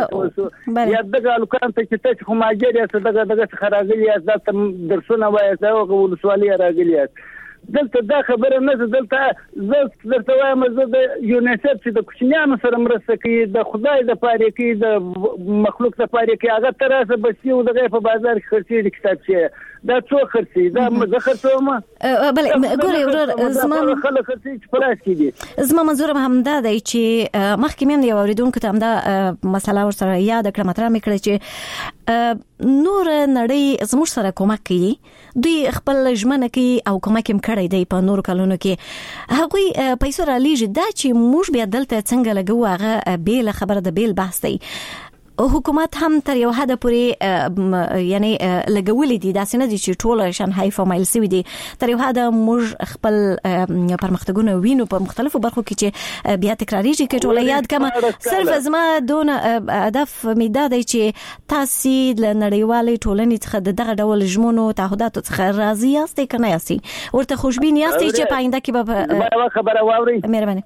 په یا دغه الکان ته چې ته خو ماجر یا دغه دغه خراغلی یا د درسونه وای دا ولسوالۍ راغلی دلته دا خبره نه دلته زه درته وایم زه د یونیسف چې د کوچنیانو سره مرسته کوي د خدای د پاره کوي د مخلوق د پاره کوي هغه ترازه بسیو دغه په بازار کې خرڅي د کتابچه دا څو خرڅي دا زه خرڅوم بل ګوري ورور زما خلک خرڅي چې پلاس کې دي زما منظور هم دا دی چې مخکې مې یو اوریدونکو ته هم دا مسله ور سره یاد کړم متره مې کړی چې نور نړۍ زموږ سره کومک کوي دوی خپل ژمنه کوي او کومک هم کړی دی په نور کلونو کې هغه پیسې را لیږي دا چې موږ بیا دلته څنګه لګو هغه بیل خبره د بیل بحث دی حکومت هم تر یو حد پورې یعنی لګولې دي دا سینه دي چې ټول شانګهای فورمال سوي دي تر یو حد موږ خپل پرمختګونه وینو په مختلفو برخو کې چې بیا تکراریږي کې ټول یاد کما صرف زما دون هدف میدا دی چې تاسو د نړیوالې ټولنې څخه دغه ډول ژمنو تعهداتو څخه راضي یاستئ کنه یاستئ ورته خوشبین یاستئ چې پاینده کې به خبره واوري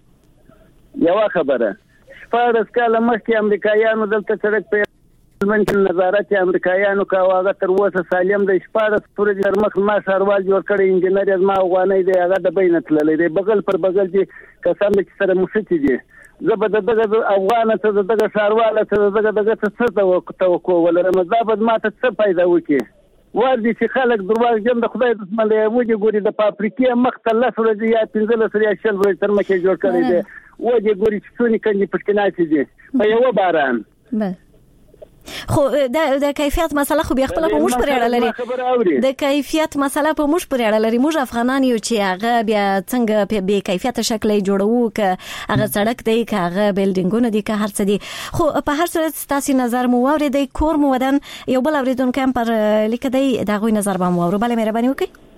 مهرباني یو خبره فارس کاله مخکې امریکایانو دلته سړک په منځ نظارت امریکایانو کاوه تر اوسه سالم د شپارس پورې تر مخ ما سروال جوړ کړی انجنیر از ما غوانې دی هغه د بین تللې دی بغل پر بغل چې کسان چې سره مشتي دي زبر دغه افغان ته دغه سروال ته دغه دغه څه توقع ولرم دا بد ماته څه پیدا وکي ورته چې خلک درواغ جن د خدای رسول الله وږي ګوري د پاپریکې مخته لس ورځې یا پنځه لس یا شل ورځې تر مخه جوړ کړی دی وږي ګوري چې څونی کني پټکناتي دي په یو باران خو د د کیفیت مسله خو بیا خپل په موږ پرې اړه لري د کیفیت مسله په موږ پرې اړه لري موږ افغانان یو چې هغه بیا څنګه په بي کیفیت شکل جوړو ک هغه سړک دی ک هغه بلډینګونه دي ک هر څه دي خو په هر صورت تاسو نظر مو وره دی کور مو ودان یو بل اوریدونکو هم پر لیک دی دا غوي نظر به مو وره بل مهرباني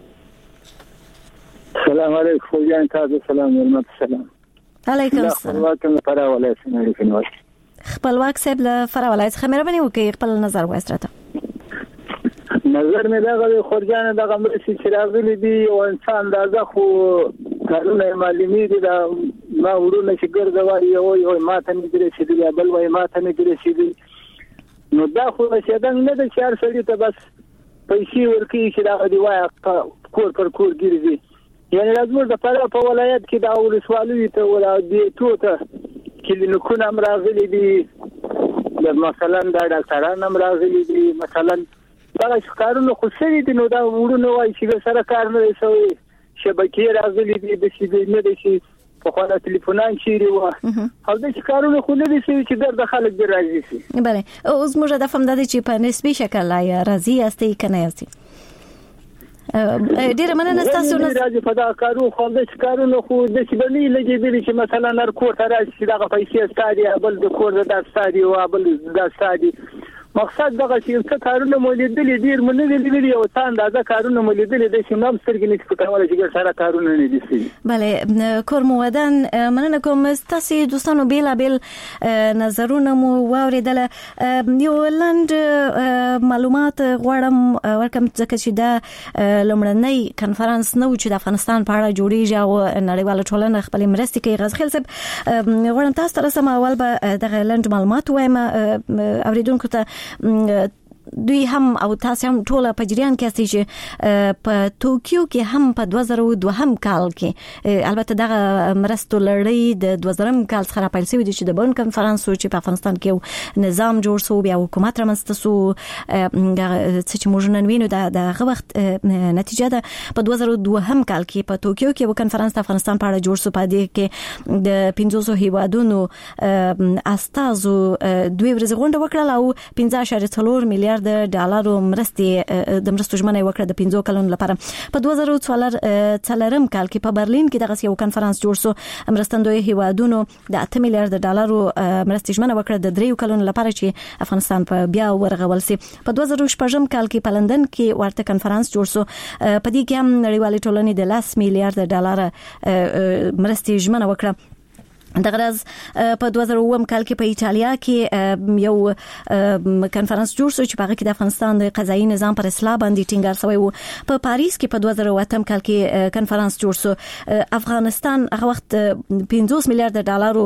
وکړئ السلام علیکم خو جان تاسو سلام ورحمت الله علیکم السلام فرا ولایت نه خپلواک صاحب له فرا ولایت څخه مهرباني وکړئ خپل نظر وایستراته نظر مې دا غوړي خورجان د غمرې چې راغلي دي او انسان داغه خو کارونه معلومي دي دا ما ورونه چې ګرځوي او یو ماته نه درې شي دی بل وای ماته نه درې شي دی نو دا خو شهدان نه د چار سړي ته بس پیسې ورکړي چې دا دی وای کور پر کور ګرځي یعنی زموږ د فراه په ولایت کې د ولسوالیو ته ولایتو ته کلینیکونه هم راغلي دي، مثلا د ډاکټرانو هم راغلي دي، مثلا دا کارونه خو سړي دي، نو دا وړونه وایي چې سره کار نه شوی، شبکې راغلي دي د شي نه دي شي په خپل ټلیفونان چیرې و او د کارونو خو نه دي چې د خلک دی راځي شي. بله اوس موږ د فهم د چې په نسبي شکل لا راځي استي کنه یاستي ډیره مننه تاسو نه راځي په دا کارو خو د کارونو خو د شبني لګیدلی چې مثلا نر کوټه راشي دغه پیسې ستادي بل د کور د ستادي او بل د ستادي مقصد دغه چې څه کارونه مولیدلې ډیر مونږ نه لیدلې او څه اندازه کارونه مولیدلې د شمام سترګې نه څه چې سره کارونه نه دي سي. بله کورمو ودان مننه کوم تاسو دوستانو بیل بیل نظرونه مو واوریدل. یو لاند معلومات غواړم ورکم ځکه چې دا لومړنی کانفرنس نو چې د افغانستان په اړه جوړیږي او نړیواله ټولنه خپل مرستې کوي. غزخیل صاحب غواړم تاسو سره سم اول به د لاند معلومات وایم اوریدونکو ته دوی هم او تاسو هم ټول په جریان کې استئ چې په توکیو کې هم په دوه زره دوه هم کال کې البته دغه مرستو لړۍ د دوه زره کال څخه پیل شوې چې د بون کانفرنس چې په افغانستان کې نظام جوړ شو بیا حکومت رامنځته شو چې موږ نن وینو دغه وخت نتیجه ده. په دوه زره دوه هم کال کې په توکیو کې یو کانفرنس د افغانستان په اړه جوړ شو، په دې کې د پنځوس هیوادونو استازو دوی ورځ غونډه وکړه او پنځه اعشاریه څلور میلیارډ د ډالرو مرستې د مرستو ژمنه وکړه د پنځو کلونو لپاره. په دوه زره څلورم کال کې په برلین کې دغه یو کانفرنس جوړ شو، مرستندوی هیوادونو د اته میلیارډ ډالرو مرستې ژمنه وکړه د دریو کلونو لپاره چې افغانستان په بیا ورغول سي. په دوه زره شپږم کال کې په لندن کې ورته کانفرنس جوړ شو، په دې کې هم نړیوالې ټولنې د لاس میلیارډ ډالر مرستې ژمنه وکړه. دغه راز په دوه زره اووم کال کې په ایتالیا کې یو کانفرنس جوړ شو چې په هغه کې د افغانستان د قضایي نظام پر اصلاح باندې ټینګار شوی و. په پاریس کې په دوه زره اووم کال کې کانفرنس جوړ شو. افغانستان هغه وخت پنځوس میلیارډ ډالرو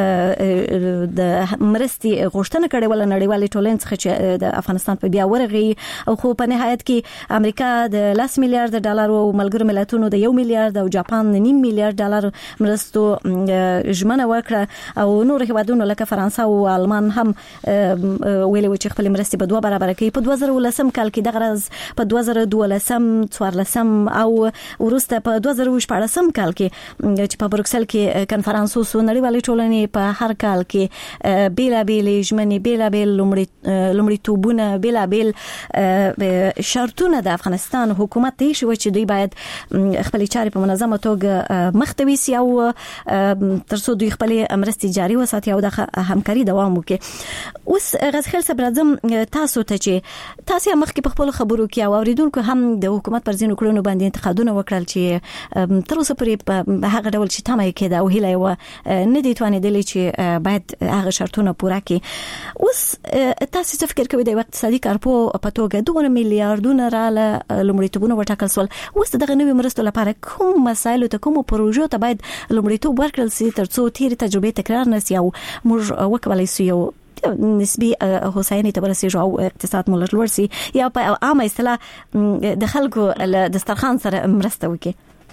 د مرستې غوښتنه کړې ول نړیوالې ټولنې څخه چې د افغانستان په بیا ورغی او خو په نهایت کې امریکا د لاس میلیارډ ډالرو، ملګرو ملتونو د یو میلیارډ او جاپان د نیم میلیارډ ډالر مرستو منه وکړه او نور هیوادونو لکه فرانسه او آلمان هم ویلي و چې خپل مرستې په دوه برابر کوي. په دوه زره ولسم کال کې دغه راز په دوه زره دولسم څوارلسم او ورسته په دوه زره شپږم کال کې چې په بروکسل کې کانفرنس وسو نړیوالې ټولنې په هر کال کې بیلا بیل ژمنې بیلا بیل لومړی توبونه بیلا بیل شرطونه د افغانستان حکومت ته شو چې دوی باید خپل چارې په منظمه توګه مخته ویسي او ترڅو دوی خپل مرستې جاري وساتي او د همکاري دوام وکړي. اوس غزخیل صاحب راځم تاسو ته چې تاسو مخکې په خپل خبرو کې او اوریدونکو هم د حکومت پر ځینو کړنو باندې انتقادونه وکړل چې تر اوسه پورې په هغه ډول چې تمه کېده او هیله و نه دي توانېدلې چې باید هغه شرطونه پوره کړي. اوس تاسو څه فکر کوئ د اقتصادي کارپو په توګه دوه میلیارډونه رااله لومړیتوبونه وټاکل شول، اوس دغه نوې مرستو لپاره کوم مسایل ته کوم پروژو ته باید لومړیتوب ورکړل شي ترڅو تیر تجربه تکرار نشي او موږ وکولای شو یو نسبی هوساینې ته ورسېږو او اقتصاد مو لوړ شي یا په عامه اصطلاح د خلکو د دسترخوان سره مرسته وکړي؟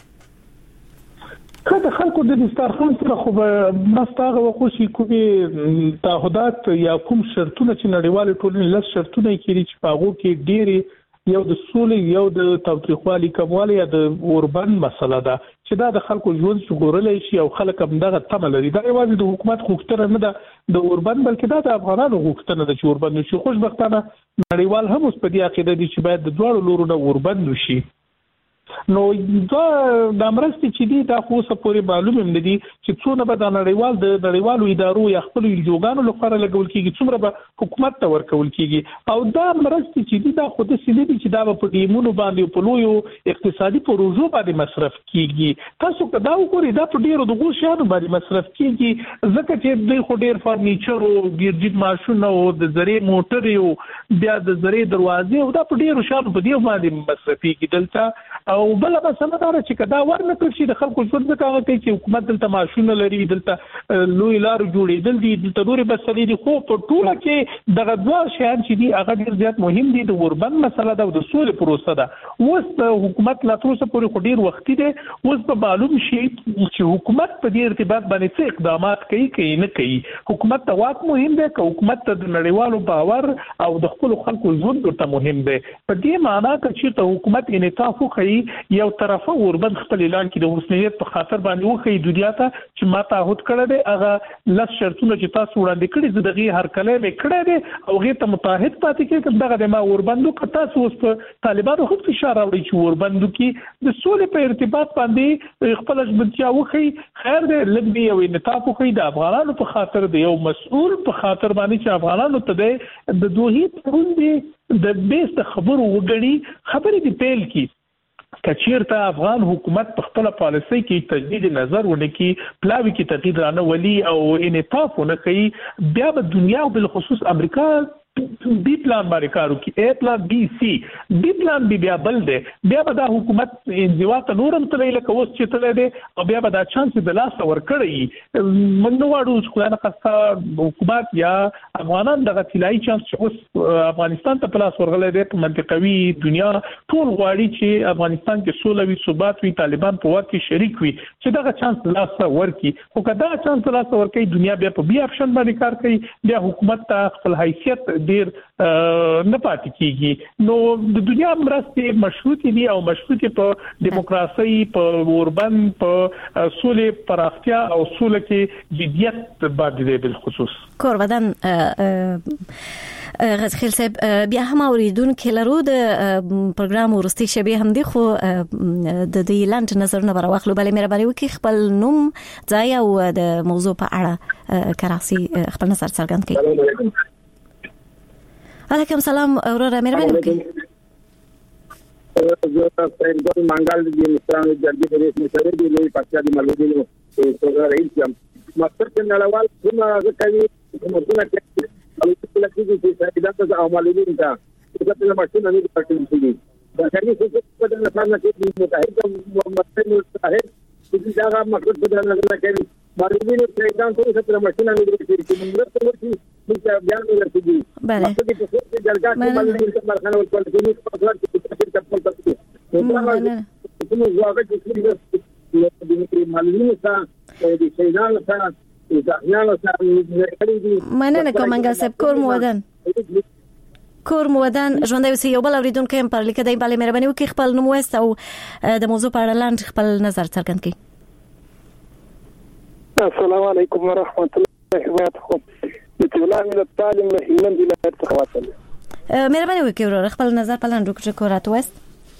کله خلکو د دسترخوان سره خو مستغه وخوشي کومي تعهدات یا کوم شرطونه چې نړیوال ټولنې لږ شرطونه کړي چې په هغه کې ډېری یو د سولې یو د تاوتریخوالي کموالی یا د اوربن مسله ده چې دا د خلکو ژوند ژغورلی شي او خلک هم دغه تمه لري. دا یوازې د حکومت غوښتنه نه ده د اوربن بلکې دا د افغانانو غوښتنه ده چې اوربن وشي. خوشبختانه نړیوال هم اوس په دې عقیده دي چې باید د دواړو لورو نه اوربن وشي. نو دا د مرستې چې دي دا خو څه پورې معلوم هم ندي چې څونه به د نړیوال د نړیوالو ادارو یا خپل ایلجوګانو لپاره لګول کیږي، څومره به حکومت ته ورکول کیږي. او دا مرستې چې دي دا خو د سیدي دي چې دا په ډیمونو باندې په لویو اقتصادي پروژو باندې مصرف کیږي. تاسو که دا وګورئ دا په ډیرو دغو شیانو باندې مصرف کیږي ځکه چې دوی خو ډیر فرنیچر او ګرجید ماشونه او د زرې موټر او بیا د زرې دروازې او دا په ډیرو شیانو په دې باندې مصرف کیږي. دلته او بل مسله دا چې کدا ورنه کړی د خلکو ژوند څنګه کوي چې حکومت دلته ماشونه لري دلته لوی لار جوړېدل دي دلته نورې مسلې دي خو په ټوله کې دغه دوه شیان چې دي هغه ډېر زیات مهم دي د اوربند مسله ده او د سولې پروسه ده اوس د حکومت لا تر اوسه پورې خو ډېر وختي دی اوس به معلوم شي چې حکومت په دې ارتباط باندې څه اقدامات کوي کوي نه کوي حکومت ته واک مهم دی که حکومت ته د نړیوالو باور او د خپل خلکو ژوند ورته مهم دی په دې معنی چې ته حکومت انعطاف وکړي یو طرفه اوربند خپل اعلان کې د حسنیت په خاطر باندې وکړي دنیا ته چې ما تعهد کړی دی هغه لس شرطونه چې تاسو وړاندې کړي زه دغه هر کله مې کړی دی او هغه ته متحد پاتې کېږم دغه د ما اوربندو که تاسو اوس په طالبانو هم فشار راوړي چې اوربندو کې د سولې په ارتباط باندې خپل ژمنتیا وکړي خیر دی لږ دی او انعطاف وکړي د افغانانو په خاطر دی یو مسؤل په خاطر باندې چې افغانانو ته د دوی پروندي د بیس د خبرو وګړي خبرې دی پیل کی کچیرته افغان حکومت په خپل پالیسي کې تجدید نظر ونکي پلاوی کې تغییر رانه ولي او انعطاف ونکي بیا په دنیا او بل خصوص امریکا بی پلان باندې کارو کې اے پلان بی سی بی پلان بی بیا بل دی بیا به دا حکومت انزوا ته نورم تللی لکه اوس چې تللی دی او بیا به دا چانس د لاس ورکړی موږ نو واړو چې خدای نه خسته حکومت یا افغانان دغه طلایي چانس چې اوس افغانستان ته پلاس ورغلی دی په منطقوي دنیا ټول غواړي چې افغانستان کې سوله وي ثبات وي طالبان په واک کې شریک وي چې دغه چانس د لاس ورکړي خو که دغه چانس د لاس ورکړي دنیا بیا په بي اپشن باندې کار کوي بیا حکومت ته خپل حیثیت ډیر نه پاتې کیږي نو د دنیا مرستې مشروطي دي او مشروطي په دیموکراسي په اوربند په سولې پراختیا او سولې کې جديت باندې دی بل خصوص کورودان غزخیل صاحب بیا هم اوریدونکو لرو د پروګرام ورستي شبي هم دي خو د دې لاند نظرونه براوخلو بلې مهرباني وکړئ خپل نوم ځای او د موضوع په اړه کراسی خپل نظر څرګند کړئ علیکم سلام اورورا مهرباني وکړئ زه په منګال د مستان جرګې په رئیس مشر دی لوی پاتیا د ملګرو څنګه رئیس یم مستر څنګهوال څنګه کوي کومه کې او لکه چې چې دا او ملګرو ته چې په ماشين نه پټول شي دا څنګه چې په دغه ځای کې متحد مستر متحد چې دا هغه مقصد په دغه ځای کې ملګرو ته دا څه په ماشين نه لري چې موږ ته ورته چې بیان ورسېږي بله چې جرګه کې ملګرو ته مرخنه ورکول کېږي په خپل کې چې خپل تاسو کومه ځواب چې د ملګرو سره د شینال سره د ځانانو سره مننه کوم منګل صاحب کور مودن کور مودن ژوند اوسې یو بل اوریدونکو هم پر لیکه دی bale مهرباني وکړئ خپل نوم وست او د موضوع په اړه لاند خپل نظر څرګند کړئ السلام علیکم ورحمۃ اللہ وبرکاتہ د ټولنې د تعلیم له هیلند ولایت څخه واصل مهرباني وکړئ ورور خپل نظر په لاند وکړئ کورات وست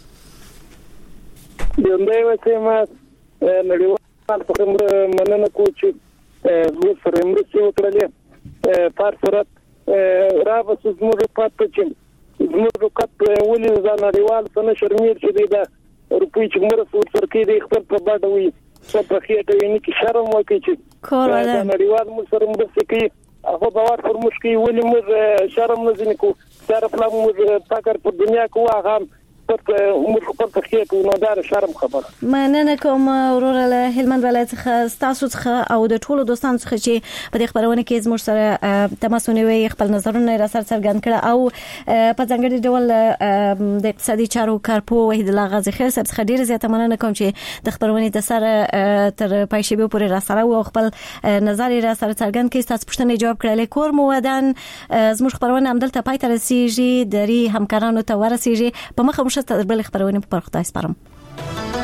د نړۍ وسیمه نړیوال په مننه کوم زه سره مرسته وکړلې په صورت رابط زموږ پاتې چې زموږ کټ ولې ځان نړیوال څنګه شرمیر چې د روپی چې مرسته ورکړي د خپل په باندې وي څه په خېټه ویني کې شرم وکړي چې کور نړیوال موږ سره مرسته کوي هغه باور پر مشکل ولې موږ شرم نه ځنی کو سره په موږ فکر په دنیا کې واغام په موږ خپل په خېټه نو دا شرم خبره مننه کوم ورور له هلمند ولایت څخه تاسو څخه او د ټولو دوستانو څخه چې په دې خبرونه کې زموږ سره تماس ونیوي خپل نظرونه را سره څرګند کړه او په ځانګړي ډول د اقتصادي چارو کارپو وحید الله غازی خیل صاحب څخه ډیر زیاته مننه کوم چې د خبرونه د سره تر پای شبي پورې را سره او خپل نظر را سره څرګند کړي تاسو پوښتنه جواب کړل کور مودن زموږ خبرونه هم دلته پای ته رسیږي دري همکارانو ته ورسیږي په مخه مشه بل خبرونه په پرخته اسپارم